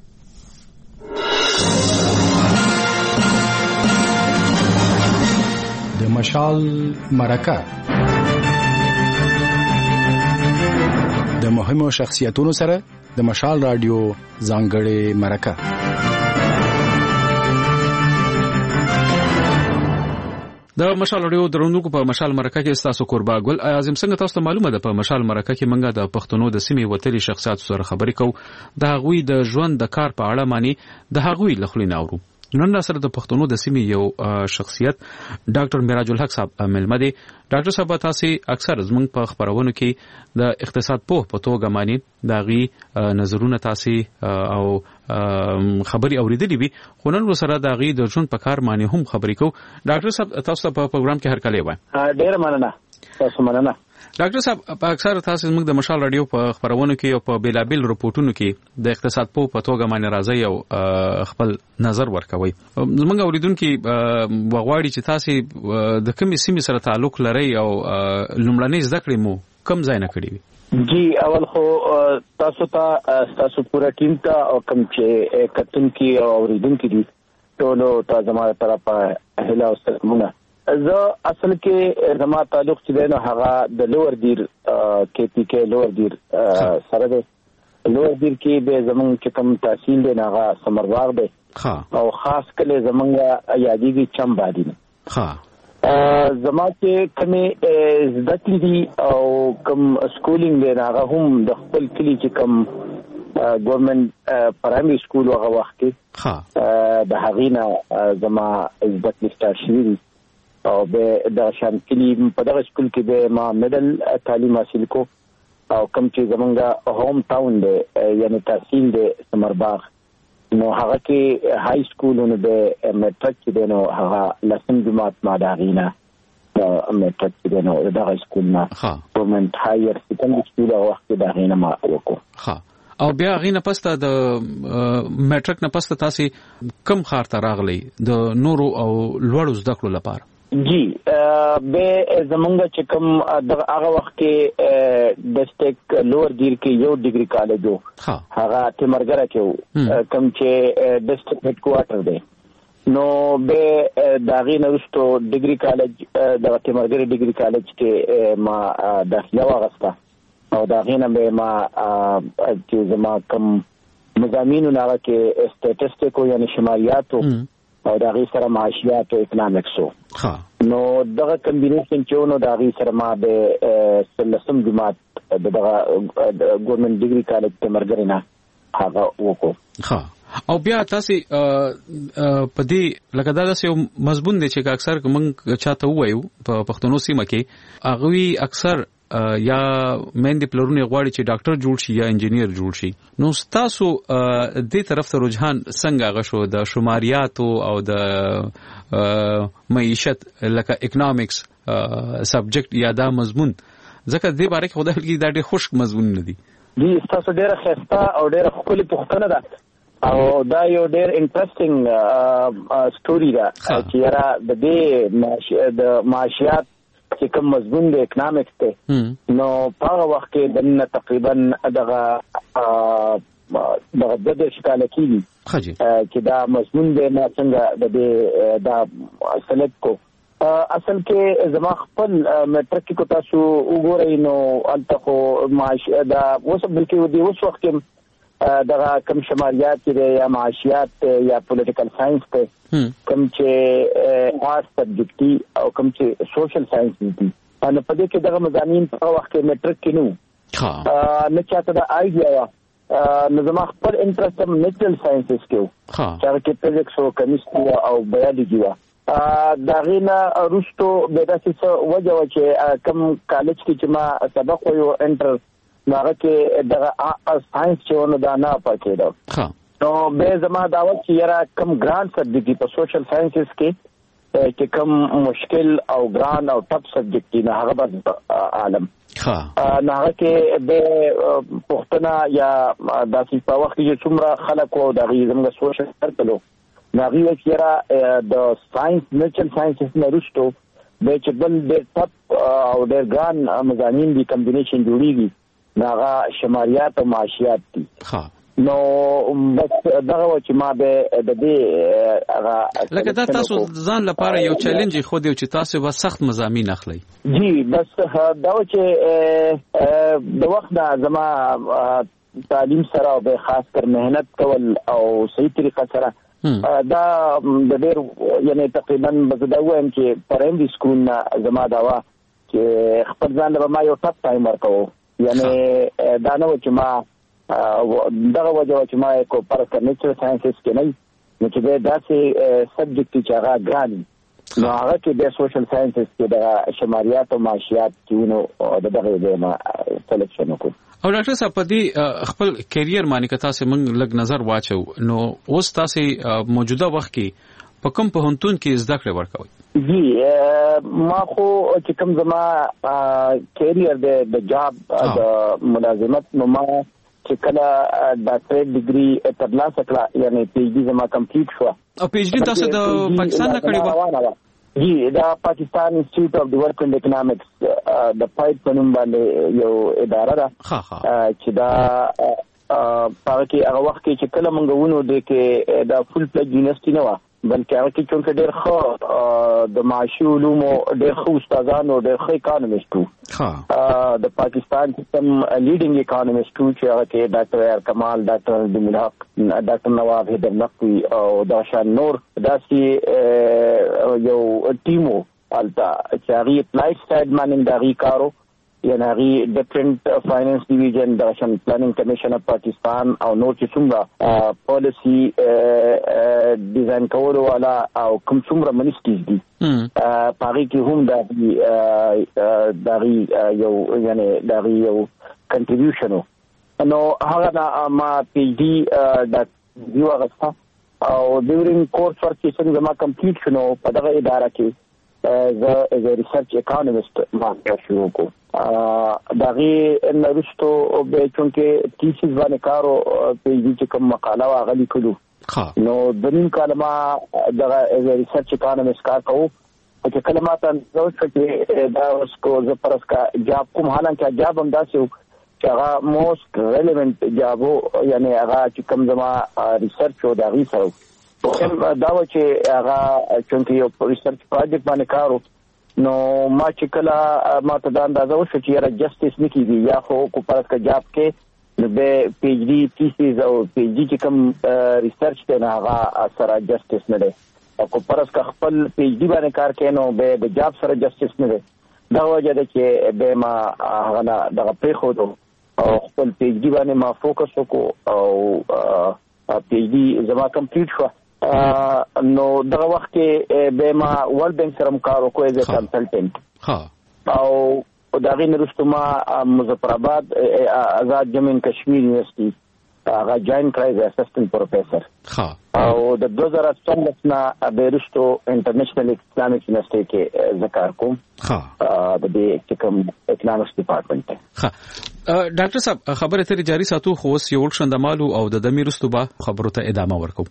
د مشال مرکه د مهمو شخصیتونو سره د مشال رادیو ځانګړې مرکه. د مشال رادیو درونکو په مشال مرکه کې تاسو قربا ګل اعظم څنګه تاسو معلومه ده په مشال مرکه کې منګه د پښتنو د سیمې وتري شخصیت سره خبرې کوو. د هغوی د ژوند د کار په اړه معنی د هغوی لخلینه اورو. نن سره د پښتنو د سیمې یو شخصیت ډاکټر مراج الحق صاحب ملمدي. ډاکټر صاحب تاسو اکثر زموږ په خبرونو کې د اقتصاد په توګه معنی داغي نظرونه تاسو او خبري اوریدلې وي خو نن سره داغي د ژوند په کار معنی هم خبرې کوو. ډاکټر صاحب تاسو په پروګرام کې هر کله وای. ډیر مننه. تاسو مننه. ډاکټر صاحب په اکثر تاسو موږ د مشال رادیو په خبرونو کې او په بیلابل رپورټونو کې د اقتصاد په توګه باندې راځي او خپل نظر ورکوي. زموږ اوریدونکو وغواړي چې تاسو د کومې سیمې سره تعلق لرئ او لومړنۍ زده کړې مو کوم ځای نه کړې وي؟ جی اول خو تاسو پورا ټیم ته او کوم چې کتونکو او اوریدونکو دي ټولو ته زموږ طرفه هلا او سلامونه. زه اصل کې زما تعلق چې دی نو هغه د لوور دیر کې پی کې لوور دیر سره دی. لوور دیر کې به زمونږ چې کوم تحصیل دی هغه سمرباغ دی او خاص کله زمونږ یادېږي چمبادي نه. زما چې کومې زده کړې دي او کوم سکولینګ دی هغه هم د خپل کلی چې کوم ګورنمنت پرایمري سکول هغه وخت کې د هغې نه زما زده کړې سټارټ شوي دي او به د شانکلی په دغه سکول کې به ما میډل تعلیم حاصل کو او کوم چې زمونږ هوم ټاون دی یعنی تحصیل دی سمرباغ نو هغه کې های سکولونه به میټرک کې دی نو هغه لسم جماعت ما داغینا میټرک کې دی نو دغه سکول نه ګورنمنت هایر سیکنډري سکول هغه وخت داغینا ما وکړو. او بیا غینه پسته د میټرک نه پسته تاسو کم خار ته راغلی د نورو او لوړو زده کړو لپاره؟ جی به زمونږ چې کوم د هغه وخت کې ډسټریکټ لوور ګیر کې یو ډیګري کالج وو هغه تیمرګره کې وو کوم چې ډسټریکټ هډ کوارټر دی نو به داغي نوستو ډیګري کالج د تیمرګره ډیګري کالج کې ما داخله واغسته او داغي نه به ما چې زما کوم مضامین نه کې سټاتستیکو یعنی شماریات او داغي سره معاشیات او اکونومکس نو دغه کمبینیشن چې نو داغي سره ما به سلسم جماعت دغه ګورنمنت ډیګري کالج تیمرګره نه هغه وکړو او بیا تاسو په دې لکه دا یو مضمون دی چې اکثر موږ چاته وایو په پښتنو سیمه کې هغه اکثر یا مېندې پلرونه غواړي چې ډاکټر جوړ شي یا انجینیر جوړ شي نو تاسو دې طرف ته رجحان څنګه غشو د شماریات او د معیشت لکه اکونومکس سبجیکټ یا دا مضمون ځکه دې باره کې خدای دې دا ډېر خوش مضمون نه دي تاسو ډېر خسته او ډېر خپل پوښتنه ده او دا یو ډېر انټرېسټینګ سټوري ده چې را د دې د معاشیات چې کوم مضمون د اکونومکس ته نو په هغه وخت کې دنه تقریبا دغه د شکاله کیږي چې دا مضمون د ما څنګه د دې دا سلیکټ کو اصل کې زما خپل میټریک کو تاسو وګورئ نو التخو معاش دا اوس بلکې دی اوس وخت کې دغه کم شمالیات کې یا معاشیات یا پولیټیکل ساينس ته کوم چې خاص سبجیکټي او کوم چې سوشل ساينس دي نو په دې کې دغه مضامین په وخت کې میټریک کې نو نه چاته دا آیډیا نو زما خپل انټرست هم نیچرل ساينسز کې چې کې فزیکس او کیمستري او بایولوژي دا غینا روستو به داسې وجه و چې کوم کالج کې چې ما سبق وایو انټر ناغه کې دغه ساينس چې ونه دا نه پاتې دا نو به زما دعوت چې یاره کم ګران سبجیکټ په سوشل ساينسز کې کم مشکل او ګران او ټپ سبجیکټ نه هغه به عالم ناغه کې به پښتنه یا داسې په وخت کې څومره خلک او دغه زموږ سوشل سرکلو ناغه چې یاره د ساينس نیچرل ساينسز نه رښتو به چې بل ډېر ټپ او ډېر ګران مضامین دي کمبینیشن جوړیږي ناغه شماریات او معاشیات دي نو بس دغه چې ما به د دې هغه لکه دا تاسو ځان لپاره یو چیلنج خو دی چې تاسو به سخت مضامین اخلي جی بس دا چې د وخت د زما تعلیم سره به خاص کر مهنت کول او صحیح طریقه سره دا د ډېر یعنی تقریبا بزدا وایم چې پرایمري سکول نه زما داوا چې خپل ځان له ما یو ټاپ ټایم ورکو یعنی دا نو چې ما دغه وجه چې ما کو پر نیچرل ساينسز کې نه نو چې دا سه سبجیکټ چې هغه ګراني نو هغه کې د سوشل ساينسز کې د شماریات او معاشیات کې نو دغه د ما سلیکشن وکړ او ډاکټر صاحب په دې خپل کیریئر باندې که تاسو موږ لږ نظر واچو نو اوس تاسو موجوده وخت کې په کوم پوهنتون کې زده کړې ورکوي جی ما خو چې کوم زما کیریئر د جاب د ملازمت نو ما چې کله ډاکټریټ ډیګري ترلاسه کړه یعنی پی ایچ ډي زما کمپلیټ شو او پی ایچ ډي تاسو د پاکستان نه کړی و جی دا پاکستان انسټیټیوټ اف ډیولپمنٹ اکونومکس د پایپ په نوم باندې یو اداره ده چې دا هغه کې هغه وخت کې چې کله مونږ ونو د کې دا فول پلیج یونیورسيټي نه و بلکې هغه کې چې ډېر ښه د معاشي علومو ډېر ښه استادانو ډېر ښه اکانومیسټو د پاکستان سیستم لیډینګ اکانومیسټو چې هغه کې ډاکټر کمال ډاکټر جمیل حق ډاکټر نواب حیدر نقوی او داشان نور داسې یو ټیمو البته چې هغه اپلایډ سټاډ مانینګ دغه کارو یعنی هغه ډیفرنٹ فاینانس ډیویژن د نېشنل پلانینګ کمیشن اف پاکستان او نور چې څومره پالیسی ډیزاین کولو والا او کوم څومره منیسټریز دي پاره کې هم د یو یعنی د یو کنټریبیوشن نو هغه ما پی ایچ ډي د یو غوښته او ډیورینګ کورس ورک چې څنګه ما کمپلیټ شنو په دغه اداره کې as a research economist ماستر شروع کو دغه نرستو به چونکه تیسیز باندې کارو په دې چې کوم مقاله واغلی کړو نو د نیم کلمه دغه as a research economist کار کوو چې کلمات نو چې دا اوس کو ز پرس کا جاب کوم حالانکه جاب هم داسې چې هغه موست ریلیونت جابو یعنی هغه چې کوم زما ریسرچ او دا غي سره دا و چې هغه چې یو ریسرچ پروجیکټ باندې کارو نو ما چې کله ما ته دا اندازه وشو چې یاره جسټس نه کیږي یا خو کو پرس کا جاب کې نو به پی ایچ ډی تیسیز او پی ایچ ډی چې کوم ریسرچ ته نه هغه سره جسټس نه دی او کو پرس کا خپل پی ایچ ډی باندې کار کوي نو به د جاب سره جسټس نه دی دا وجه ده چې به ما هغه دغه پری خو او خپل پی ایچ ډی باندې ما فوکس وکړو او پی ایچ ډی زما کمپلیټ شو نو دغه وخت کې به ما ورلد بانک سره کار وکړو ایز ا کنسلټنټ او دا غي نرستما مظفر آباد آزاد جمین کشمیر یونیورسيټي هغه جوائن کړی د اسسټنټ پروفیسور او د 2014 نه بیرستو انټرنیشنل اسلامیک یونیورسيټي کې ذکر کوم د دې کوم اکنامکس ډپارټمنټ ډاکټر صاحب خبره ترې جاری ساتو خو یو شندمالو او د دمیرستو با خبرو ته ادامه ورکو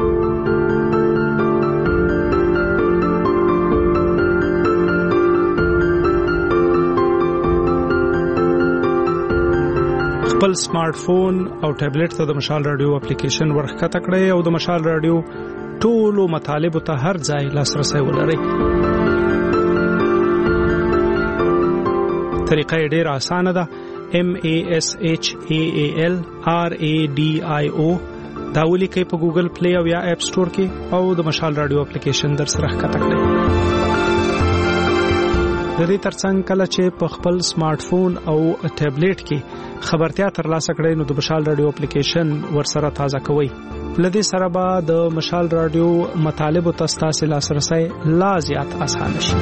خپل سمارټ فون او ټابلیټ ته د مشال رادیو اپلیکیشن ورخکته کړئ او د مشال رادیو ټولو مطالب ته هر ځای لاسرسي ولرئ. طریقه ډېره اسانه ده. MASHAALRADIO دا ولیکئ په ګوګل پلی او یا اپ سٹور کې او د مشال رادیو اپلیکیشن در سره ښکته کړئ. د دې ترڅنګ کله چې په خپل سمارټ فون او ټابلیټ کې خبرتیا ترلاسه کړئ نو د مشال رادیو اپلیکیشن ورسره تازه کوئ. لدې سره به د مشال رادیو مطالب او تاسو لاسرسي لا زیات اسانه شي.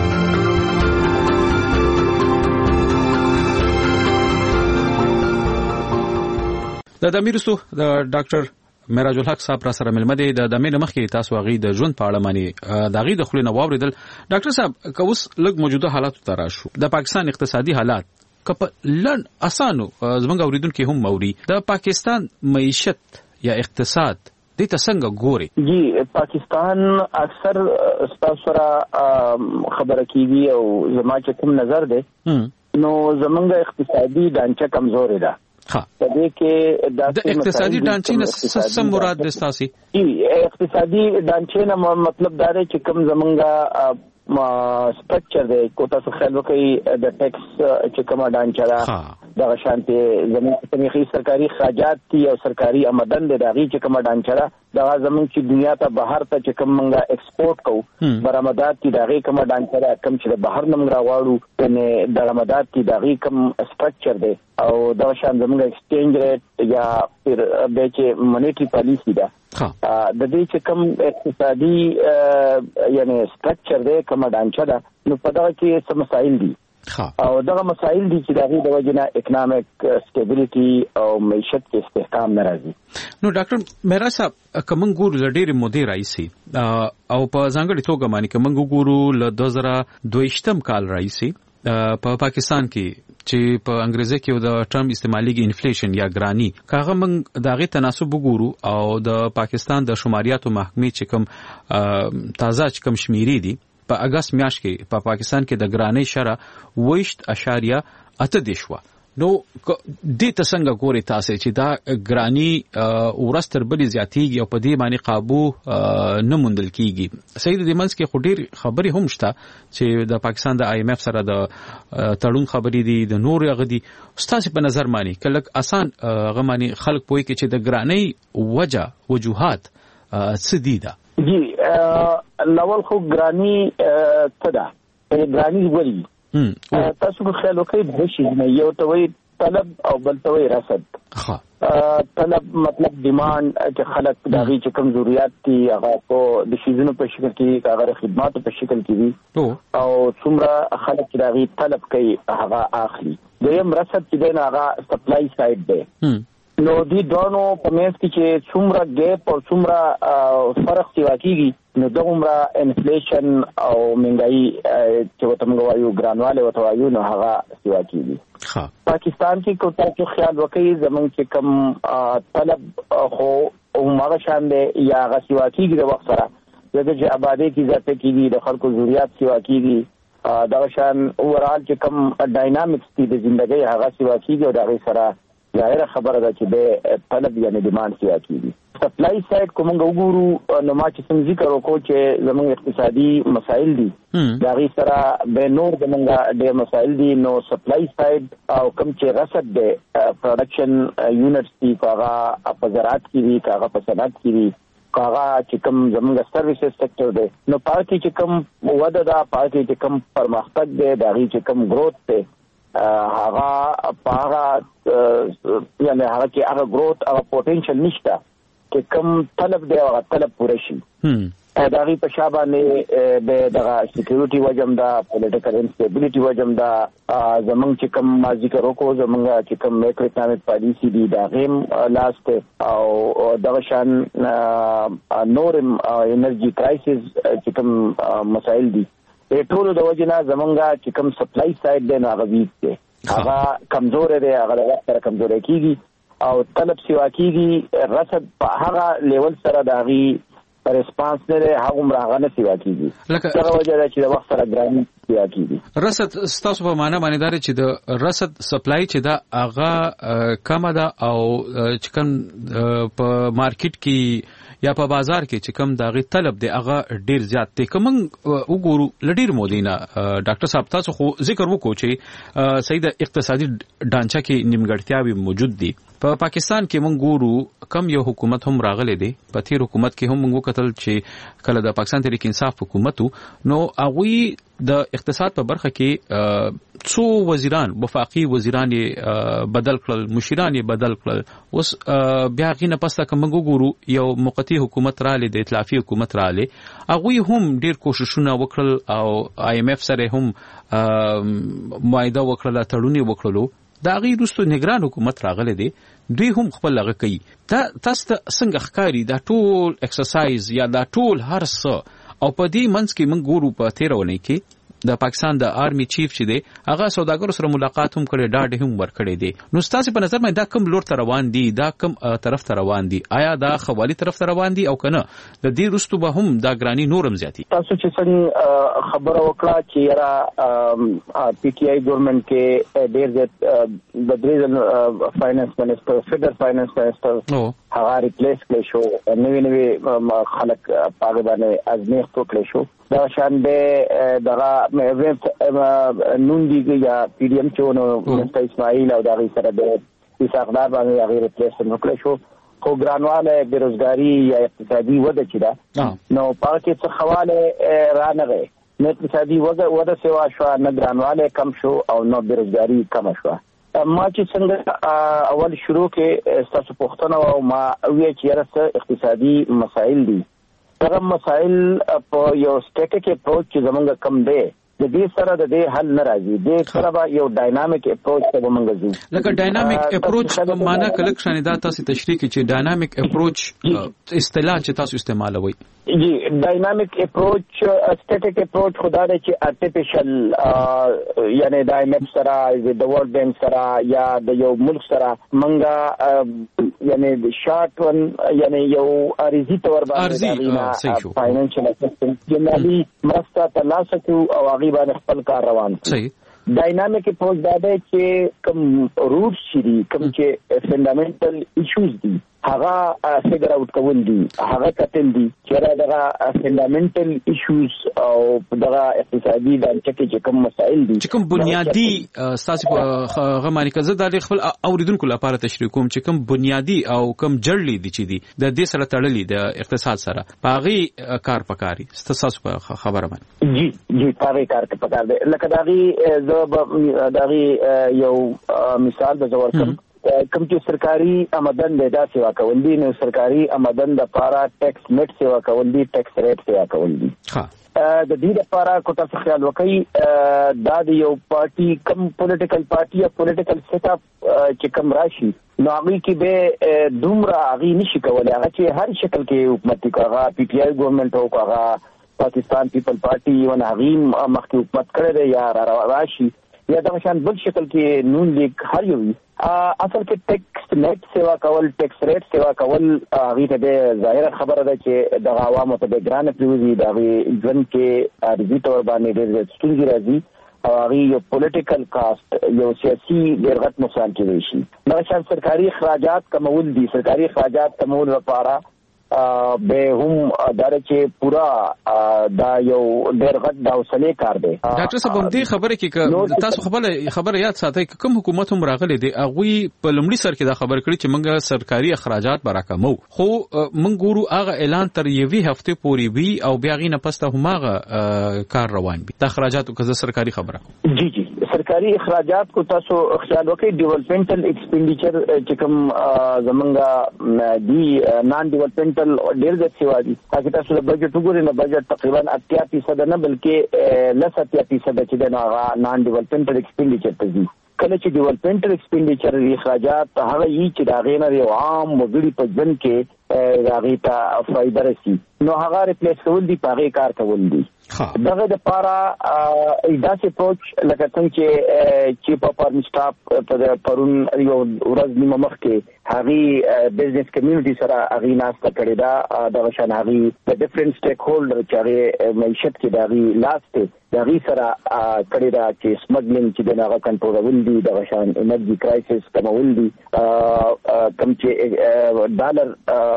د دمیرستو د ډاکټر معراج الحق صاحب را سره ملمه دي د دمه مخکې تاسو غي د ژوند په اړه باندې د غي د خلینو واوریدل. ډاکټر صاحب کوس لږ موجوده حالات ته راشو د پاکستان اقتصادي حالات کپ لن اسانو زمونږ اوریدونکو هم موري د پاکستان معیشت یا اقتصاد د څنګه ګوري؟ جی پاکستان اکثر ستاسو خبره کیږي او زما چې کوم نظر ده نو زمونږ اقتصادي ډانچه کمزوري ده. په دې کې د اقتصادي ډانچې نه څه مراد ده تاسو؟ اقتصادي ډانچې نه مطلب دا دی چې کوم زمونږ سټرکچر دی کو تاسو خیال وکړئ د ټیکس چې کومه ډانچه ده د شانتي زموږ په سرکاري خراجات دي او سرکاري آمدن د دغه چې کومه ډانچه ده دا زموږ چې دنیا ته بهر ته چې کوم منګه ایکسپورټ کوو برآمدات دي دغه کومه ډانچه ده کوم چې بهر نمګ راوړو نه درآمدات دي دغه کوم سټرکچر دی او دا شان زموږ ایکسچینج ریټ یا پر به چې مانیټری پالیسی ده د دې چې کوم اقتصادي یعنی سټرکچر دی کومه ډانچه ده نو په دغه کې څه مسایل دي او دغه مسایل دي چې دغه د وجنه اکونومیک سټیبلیټي او معیشت کې استحکام ناراضي. نو ډاکټر معراج صاحب کوم ګورو لډیر مودې راځي او په ځانګړي توګه باندې کوم ګورو ل 2022 کال راځي په پاکستان کې چې په انګریزي کې د ټرم استعماليږي انفلیشن یا ګرانی کاغه موږ دغه تناسب وګورو او د پاکستان د شماریاتو محکمې چې کوم تازه کوم شمیرې دي په اگست میاشت کې په پاکستان کې د ګرانی شرح 20.8 شو. نو دې څنګه ګوري تاسو چې دا ګرانی ورستر بلی زیاتیږي او په دې باندې قابو نه موندل کیږي؟ سید د منځ کې خډیر خبري هم شته چې د پاکستان د IMF سره د تړون خبري دي د نور غدي استاد په نظر مانی کله آسان غمانی خلک پوي کې چې د ګرانی وجوهات څه دي دا؟ جی لول خو ګرانی تدا ګرانی ولی تاسو په خیال وکړئ د شي نه یو توي طلب او بل توي رسد. طلب مطلب ډیماند چې خلک دغه چې کوم ضرورت دي هغه په د شیزونو په شکل کې هغه خدماتو په شکل کې دي او څومره خلک دغه طلب کوي هغه اخلي. دویم رسد چې دی هغه سپلای سایډ دی. نو دی دونو په مېز کې چې څومره ګیپ او څومره فرق سیوا کیږي نو دومره انفلیشن او مهنګای چې وته موږ وایو ګرانواله وته وایو نو هغه سیوا کیږي. پاکستان کې کو تاسو خیال وکړئ زمونږ چې کم طلب خو او هغه شان دی یا هغه سیوا کیږي د وخت سره دغه چې آبادی کی ذاته کیږي د خلکو ضرورت سیوا کیږي دا شان اورال چې کوم ډاینامیکس دي د ژوندۍ هغه سیوا کیږي او دا سره ظاهر خبره ده چې د طلب یعنی ډیماند سیوا کیږي. سپلای سایډ کوم وګورو نو ما چې څنګه ذکر وکړو چې زموږ اقتصادي مسایل دي دا سره به نور زموږ د مسایل دي نو سپلای سایډ او کوم چې رسد د پروډکشن یونټس دي هغه په زراعت کې دي هغه په صنعت کې دي هغه چې کوم زموږ سرویسز سېکټر دی نو پارټي چې کوم وده ده پارټي چې کوم پرمختګ دی دا چې کوم گروث دی هغه هغه یعنی هغه کې هغه گروث او پوتنشل نشته چې کوم طلب دی هغه طلب پوره شي دا غي په شابه نه د دغه سکیورټي وجم دا پولیټیکل انسټیبিলিټي وجم دا زمونږ چې کوم ما ذکر وکړو زمونږ چې کوم میکرو اکونومیک پالیسی دی دا غیم لاست او دغه شان نورم انرژي کرایسس چې کوم مسایل دي ټول د وجنه زمونږ چې کوم سپلای سایډ دی هغه ویک دی هغه کمزور دی هغه سره کمزور کیږي او طلب سیوا کیږي رسد په هغه لیول سره داغي ریسپانس نه هغه مرغانه سیوا کیږي دا وجه ده چې د وخت سره ګرانی سیوا کیږي. رسد ستاسو په معنا باندې دا چې د رسد سپلای چې دا هغه کم ده او چې کوم په مارکیټ کې یا په بازار کې چې کوم داغي طلب دی هغه ډیر زیات دی. کوم وګورو لډیر مودینا ډاکټر صاحب تاسو خو ذکر وکړو چې صحیح د اقتصادي ډانچه کې نیمګړتیاوې موجود دي. په پاکستان کې مونږ ګورو کم یو حکومت هم راغلی دی په تیر حکومت کې هم مونږ وکتل چې کله د پاکستان تحریک انصاف حکومت نو هغه د اقتصاد په برخه کې څو وزیران وفاقي وزیران بدل کړل مشیران بدل کړل اوس بیا غینه پسته کوم ګورو یو موقتی حکومت را لید ائتلافي حکومت را لید هغه هم ډیر کوششونه وکړل او IMF سره هم معاهده وکړه تړونی وکړلو دا غي رستو نگران حکومت راغله دي دوی هم خپل لغه کوي تاسو څنګه ښکاری دا ټول ایکسرسایز یا دا ټول هر څه او په دې منځ کې موږ ګورو په تیرونه کې د پاکستان د آرمي چیف چې دی هغه سوداګرو سره ملاقات هم کړي ډاډ هم ورکړي دي نو تاسو په نظر مې دا کوم لور ته روان دي دا کوم طرف ته روان دي آیا دا خوالي طرف ته روان دي او کنه د دې رستو به هم دا ګرانی نورم زیاتی تاسو چې څنګه خبره وکړه چې را PTI ګورنمنت کې ډېر زیات د دریزن فاینانس منسټر فدرال فاینانس منسټر هغه ریپلیس کړي شو نوې خلک پاګ باندې ازمیخ کړي شو دا شان به دغه نون دیږي یا PDM چونو مستر اسماعیل او دغه سره د استقلال باندې هغه ریپلیس نکړي شو خو ګرانواله بیروزګاری یا اقتصادي وده چې دا نو پاکه څه حواله رانغه نه اقتصادي وده سوا شو نه ګرانواله کم شو او نو بیروزګاری کم شو ما چې څنګه اول شروع کې تاسو پوښتنه او ما وی چې راست اقتصادي مسائل دي هغه مسائل په یو سټیټیک اپروچ چې زمونږ کم دی د دې سره د دې حل نه راځي د سره یو ډاینامیک اپروچ ته موږ ځو لکه ډاینامیک اپروچ په معنا کله ښه دا تاسو تشریح کې چې ډاینامیک اپروچ اصطلاح چې تاسو استعمالوي جی ډاینامیک اپروچ سټیټیک اپروچ خدای دې چې آرټیفیشل یعنی د IMF سره د ورلد بانک سره یا د یو ملک سره منګه یعنی د شارټ ون یعنی یو ارزي تور باندې فاینانشل اسسټنس جنرالي مرسته ترلاسه کوي او هغه باندې خپل کار روان صحیح ډاینامیک اپروچ دا دی چې کوم روټ شي کوم چې فندامنټل ایشوز دي هغه فګر اوټ کول دي هغه کتل دي چې دغه فندامنټل ایشوز او دغه اقتصادي د چې کوم مسائل دي چې کوم بنیادی اساسي هغه معنی کزه د خپل اوریدونکو لپاره تشریح کوم چې کوم بنیادی او کوم جړلې دي چې دي د دې سره تړلې د اقتصاد سره باغی کار پکاري تاسو خبره باندې جی باغی کار پکار دي لکه دغه یو مثال د زور کوم چې سرکاري آمدن د دا سیوا کول دي نو سرکاري آمدن د لپاره ټیکس نیټ سیوا کول دي ټیکس ریټ سیوا کول دي د دې لپاره کو تاسو خیال وکړئ دا د یو پارټي کم پولیټیکل پارټي یا پولیټیکل سیټ اپ چې کم راشي نو هغه کې به دومره هغه نشي کولای هغه چې هر شکل کې حکومت کوي PTI ګورنمنت او هغه پاکستان پیپل پارټي او هغه مخکې حکومت کړی یا راشي یا د مشان بل شکل کې نون لیگ هر یو اصل کې ټیکس نیټ سیوا کول ټیکس ریټ سیوا کول هغه ته ظاهر خبره ده چې د عوامو ته ګران پریوزي د ژوند کې ارزي تور باندې ډېر ستونزې راځي او هغه یو پولیټیکل کاست یو سیاسي ډېر غټ نقصان کوي شي نو شان سرکاري اخراجات کمول دي سرکاري اخراجات کمول لپاره به هم دار چې پورا دا یو ډېر غټ د حوصله کار دی. ډاکټر صاحب دې خبره کې تاسو خبره یاد ساتئ کوم حکومت هم راغلي دی هغه په لمړي سر کې دا خبر کړی چې موږ سرکاري اخراجات براکمو خو موږ ګورو هغه اعلان تر یوې هفته پورې وی او بیا غي نه پسته هم هغه کار روان وي د اخراجاتو که سرکاري خبره جی سرکاري اخراجات کو تاسو خیال وکړئ ډیولپمنټل ایکسپینډیچر چې کوم زمونږه دی نان ډیولپمنټل ډیر د سیوا دي تاسو د بجټ وګورئ نو بجټ تقریبا 80% نه بلکې لس 80% چې د نان ډیولپمنټل ایکسپینډیچر ته دي کله چې ډیولپمنټل ایکسپینډیچر اخراجات هغه یي چې دا غینه یو عام وګړي په ځن کې هغه ته فائدہ رسي نو هغه ریپلیس کول دي په کار کول دي دغه د پارا داسې اپروچ لکه څنګه چې چیف اف آرمی سټاف په پرون یو ورځ نیمه مخکې هغه بزنس کمیونټي سره هغه ناسته کړې ده د شان هغه د ډیفرنٹ سټیک هولډر چې هغه معیشت کې د لاسته د هغه سره کړې ده چې سمګلینګ چې د هغه کنټرول دي د شان انرژي کرایسس کمول دي کم چې ډالر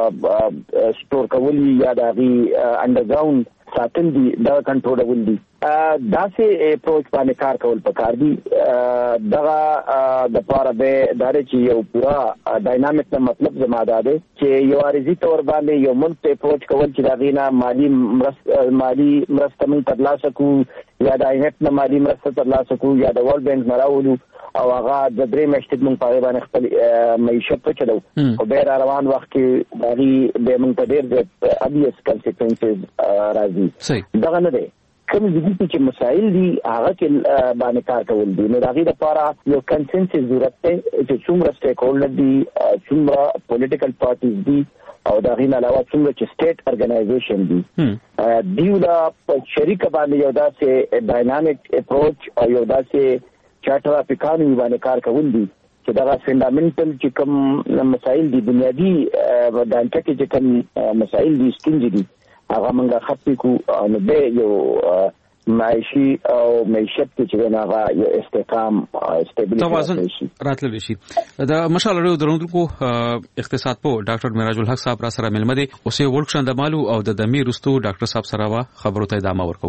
سٹور کول یا د هغه انډرګراوند ساتل دي دا کنټرول دي داسې اپروچ باندې کار کول پکار دي دغه د پاره به دار چې یو پورا ډاینامیک ته مطلب زماده ده چې یو ارزي تور باندې یو ملک ته اپروچ کول چې دا غینا مالی مرسته من ترلاسه کو یا د آینټ نه مالی مرسته ترلاسه کو یا د ورلد بانک مراولو او هغه د درې میاشتې مونږ په باندې خپل معیشت په چلو او به روان وخت کې باغی به مونږ ته ډېر د ابیس کانسیکوینسز راځي دغه نه دی کوم چې مسائل دي هغه کې باندې کار کول دي نو دغه لپاره یو کنسنسس ضرورت دی چې څومره سټیک هولډر دي څومره پولیټیکل پارټیز دي او دا غین علاوه څومره چې سټیټ ارګنایزیشن دي دیولا په شریک باندې یو داسې ډاینامیک اپروچ او یو داسې چارټر اف اکانومي باندې کار کول دي چې دا فندامنټل چې کوم مسائل دي بنیادی دانته کې چې کوم مسائل دي ستونزې دي هغه موږ خپل کو نو به یو معیشي او معیشت کې چې هغه یو استحکام توازن راتللی شي د مشال لري درونکو اقتصاد په ډاکټر میراج الحق صاحب را سره ملمه دي اوسه ورکشن د مالو او د دمیر رستو ډاکټر صاحب سره خبرو ته ادامه ورکو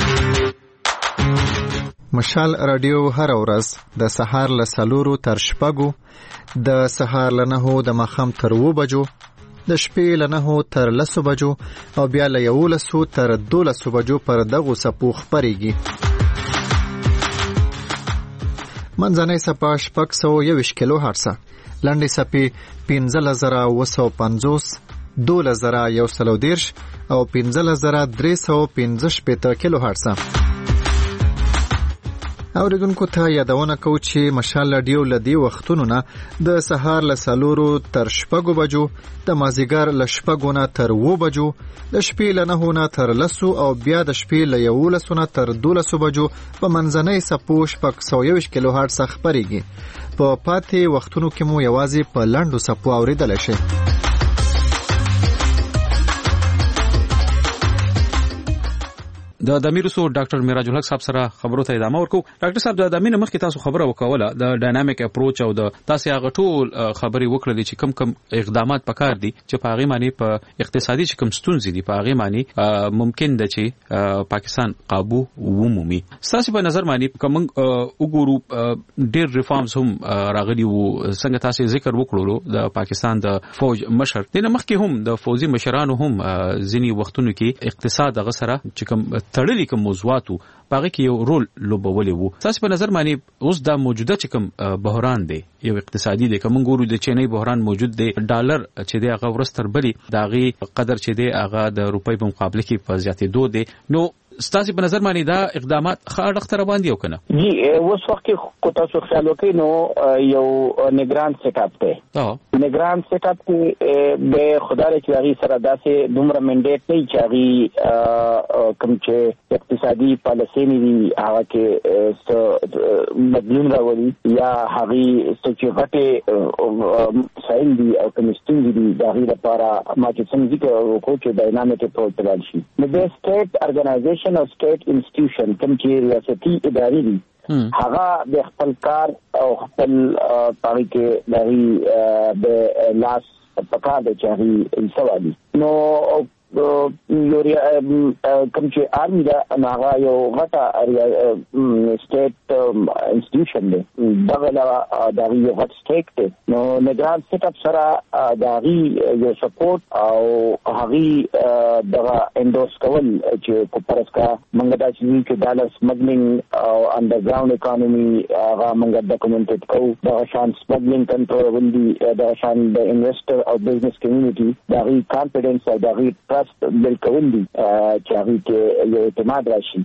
مشال رادیو هر ورځ د سهار له 4 تر 6 د سهار له 9 د مخام تر 2 بجو د شپې له 9 تر 10 بجو او بیا له 11 تر 12 بجو پر دغه سپو خبريږي منځنۍ سپا 621 کیلو هرتز لاندې سپي 15950 2110 او 15315 کیلو هرتز اوریدونکو ته یادونه کوم چې مشال رادیو لدی وختونو نه د سهار له 4 تر 6 بجو د مازیګر له 6 نه تر 2 بجو د شپې له 9 نه تر 10 او بیا د شپې له 11 نه تر 12 بجو په منځنۍ سپوش 521 کیلو هرتز خبريږي په پاتې وختونو کې مو یوازې په لاندو سپو اوریدل شي د دمیرسو ډاکټر میراج الحق صاحب سره خبرو ته ادامه ورکو ډاکټر صاحب د دمینه مخکې تاسو خبره وکوله د ډاینامیک اپروچ او د تاسو هغه ټول خبري وکړلې چې کم اقدامات پکار دي چې په هغه معنی په اقتصادي چې کم ستونزې دي په هغه معنی ممکن ده چې پاکستان قابو ومومي تاسو په نظر معنی کوم وګورو ډېر ریفارمز هم راغلي وو څنګه تاسو ذکر وکړو د پاکستان د فوج مشر د مخکې هم د فوزي مشرانو هم ځینی وختونو کې اقتصاد غ سره چې کوم تړلې کوم موضوعاتو پاره کې یو رول لوبولې وو تاسو په نظر معنی اوس دا موجوده چې کوم بحران دی یو اقتصادي دی کوم ګورو د چینای بحران موجود دی ډالر چې دی هغه ورستر بلی داغي قدر چې دی هغه د روپۍ په مقابله کې په زیاتې دو دی نو ستاسو په نظر باندې دا اقدامات خاړه اختر باندې یو کنه جی اوس وخت کې تاسو خیال وکړئ نو یو نگران سیټ اپ دی نگران سیټ اپ کې به خدای چې هغه سره داسې دومره منډیټ نه چې هغه کوم چې اقتصادي پالیسي نیوي هغه کې بدلون راولي یا هغه چې غټه ساين دي او کمیستون دي د هغه لپاره ما چې څنګه وکړو چې ډاینامیک اپروچ تلل شي نو د سټیټ ارګنایزیشن او سټیټ انسټیټیوشن کوم چې ریاستي ادارې دي هغه د خپل کار او خپل پاره کې لري د لاس پکا د چاري انسوالي نو یوریا کوم چې آرمي دا هغه یو غټه سټیټ انسټیټیوشن دی دغه دا یو غټ سټیټ دی نو نگران سیټ اپ سره دا یو سپورټ او هغه دغه انډورس کول چې په پرسکا موږ دا چې ډالر سمګلینګ او انډرګراوند اکانومي هغه موږ ډاکومنټډ کوو دا شان سمګلینګ کنټرول ولدي دا شان د انویسټر او بزنس کمیونټي دا کانفیډنس او دا بل کول دي چې هغه کې یو اعتماد راشي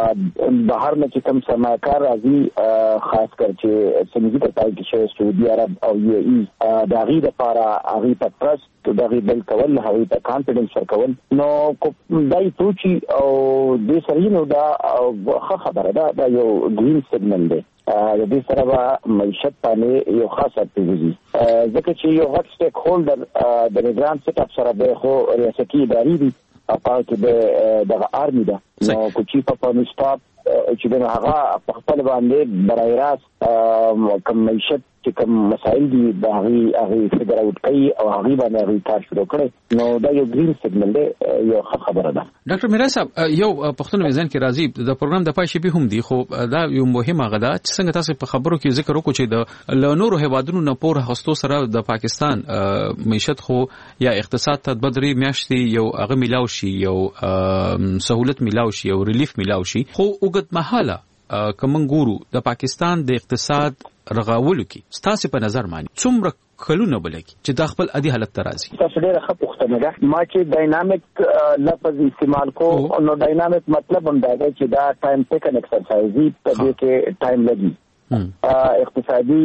بهر نه چې کوم سرمایه‌کار راځي خاص کر چې سمجي ته پای کې شوی سعودي عرب او یو ای دا غي د لپاره هغه ته ټرست دا غي بل کول هغه ته کانفیډنس ورکول نو دای توچی او د سرینو دا خبره دا یو ګرین سیګنل دی د دې سره به معیشت باندې یو خاص اثر ځکه چې یو غټ سټیک هولډر د نگران سیټ اپ سره به خو ریاستي ادارې دي په کې د آرمي ده نو کوچی په مستاب چې دا هغه په خپل باندې برای راست کوم معیشت چې کوم مسائل دي دا هغه فګر اوټ کوي او هغه باندې هغه کار شروع کړي نو دا یو ګرین سیګنل دی یو خبره ده ډاکټر میرا صاحب یو پښتون میزان کې راځي د پروګرام د پای شي به هم دي خو دا یو مهمه غدا چې څنګه تاسو په خبرو کې ذکر وکړو چې د نورو هیوادونو نه پور هستو سره د پاکستان معیشت خو یا اقتصاد ته بدري میاشتي یو هغه ملاو شي یو سہولت ملاو شي او ریلیف ملاو شي خو وګت محاله کوم ګورو د پاکستان د اقتصاد رغاولو کې ستاسو په نظر باندې څومره کلونه بلکی چې د خپل عادي حالت ته راځي تاسو ډیره ښه پوښتنه ده ما چې ډاینامیک لفظ استعمال کو نو ډاینامیک مطلب هم دا دی چې دا ټایم ټیکن ایکسرسایز دی په دې کې ټایم لګي اقتصادي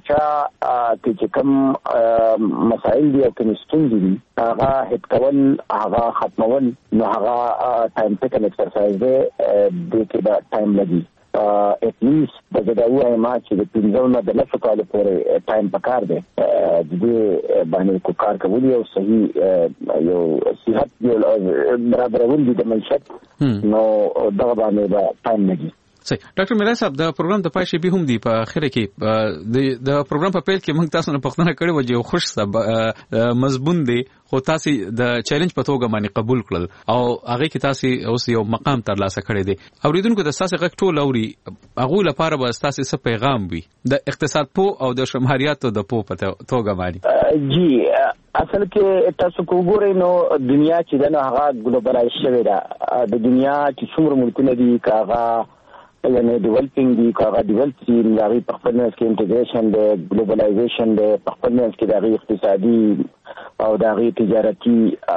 ډانچا چې کوم مسائل دي او کوم ستونزې دي هغه هټ کول هغه ختمول نو هغه ټایم ټیکن ایکسرسایز دی د کې دا ټایم لګي at least د دغه ما چې د پنځونه د لاسو کال پورې ټایم پکار دی د دې باندې کو کار کوي او صحیح یو صحت یو برابرول دي د معیشت نو دغه باندې دا ټایم لګي صحیح ډاکټر میرا صاحب د پروګرام د پای به هم دی په اخر کې د پروګرام په پیل کې موږ تاسو نه پوښتنه کړې و چې خوش صاحب مضمون دی خو تاسو د چیلنج په توګه باندې قبول کړل او هغه کې تاسو اوس یو مقام ترلاسه کړی دی اوریدونکو د تاسو غږ ټول اوري هغه لپاره به تاسو څه پیغام وي د اقتصاد په او د شماریاتو د په توګه باندې جی اصل کې تاسو وګورئ نو دنیا چې دغه هغه ګلوبلایز شوې ده د دنیا چې څومره ملکونه دي کاغه یعنی ډیولپینګ دي کاغه ډیولپ دي لاري په خپل نس کې انټیګریشن دی ګلوبلایزیشن دی په خپل نس کې د اقتصادي او د تجارتي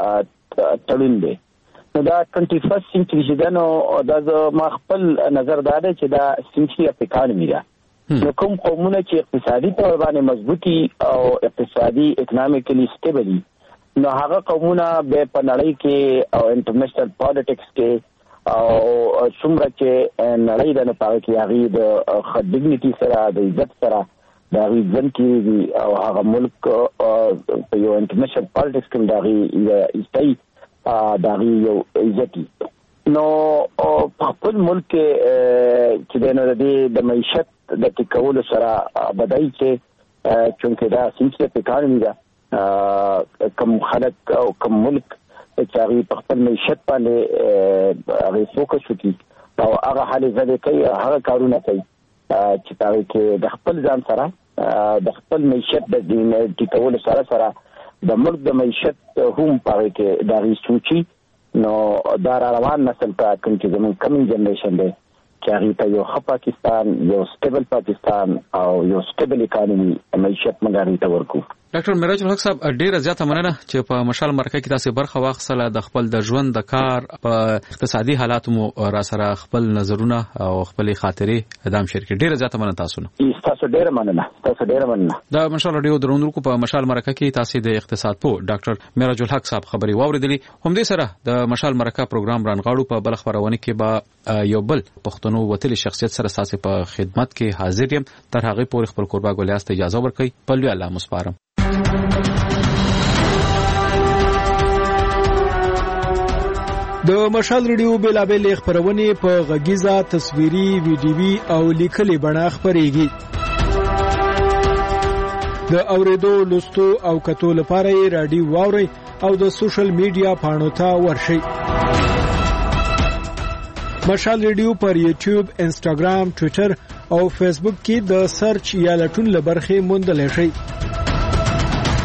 تړون دی نو دا 21st سنچري چې نو د ما خپل نظر دا دی چې دا سنچري اف اکانومي ده نو کوم قومونه چې اقتصادي تور باندې مضبوطي او اقتصادي اکونومیکلی سټیبلی نو هغه قومونه به په نړۍ کې او انټرنیشنل پالیټکس کې او څومره چې نړۍ د نه پاره کې هغه د خدمتي سره د عزت سره د ریزن کې او هغه ملک په یو انټرنیشنل پالیټکس کې د ایستای د یو عزتي نو په خپل ملک چې د معیشت د ټیکولو سره بدای چې چونکه دا سنچري اکانومي ده کم خلک او کم ملک چې هغه په خپل معیشت باندې هغه فوکس وکړي او هغه حالې زده کوي هغه کارونه کوي چې هغه کې د خپل ځان سره د خپل معیشت د ټیکولو سره د ملک د معیشت هم پاره کې د ریسوچي نو دا روان نسل ته کوم چې زموږ کمینګ جنریشن دی چې هغه ته یو ښه پاکستان یو سټیبل پاکستان او یو سټیبل اکانومي معیشت موږ ته ورکو ډاکټر معراج الحق صاحب ډیره زیاته مننه چې په مشال مرکه کې تاسو برخه واخیستله د خپل د ژوند د کار په اقتصادي حالاتو مو را سره خپل نظرونه او خپل خاطرې ادم شریک. ډیره زیاته مننه تاسو نه. تاسو ډیره مننه. د مشال رادیو درونکو په مشال مرکه کې تاسو د اقتصاد په ډاکټر معراج الحق صاحب خبري واوریدلې. هم دې سره د مشال مرکه پروګرام رانغاړو په بل خبرونه کې به یو بل پښتنو وتلي شخصیت سره تاسو په خدمت کې حاضر یم. تر هغه پورې خپل قربا ګولیاست اجازه ورکړئ. په لوی الله مسپارم. د مشال ریډیو بیلابل خبرونه په غږیزه تصویري ویډیوي او لیکلي بڼه خبريږي. د اوریدو لوستو او کتو لپاره یې رادیو واوري او د سوشل میډیا پاڼو ته ورشئ. مشال ریډیو پر یوټیوب، انسټاګرام، ټوئیټر او فیسبوک کې د سرچ یا لټون لبرخې موندلی شئ.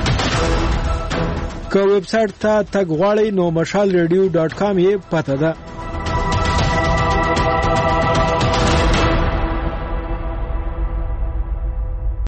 که ویب سټ ته تګ غواړئ نو mashalradio.com یې پته ده.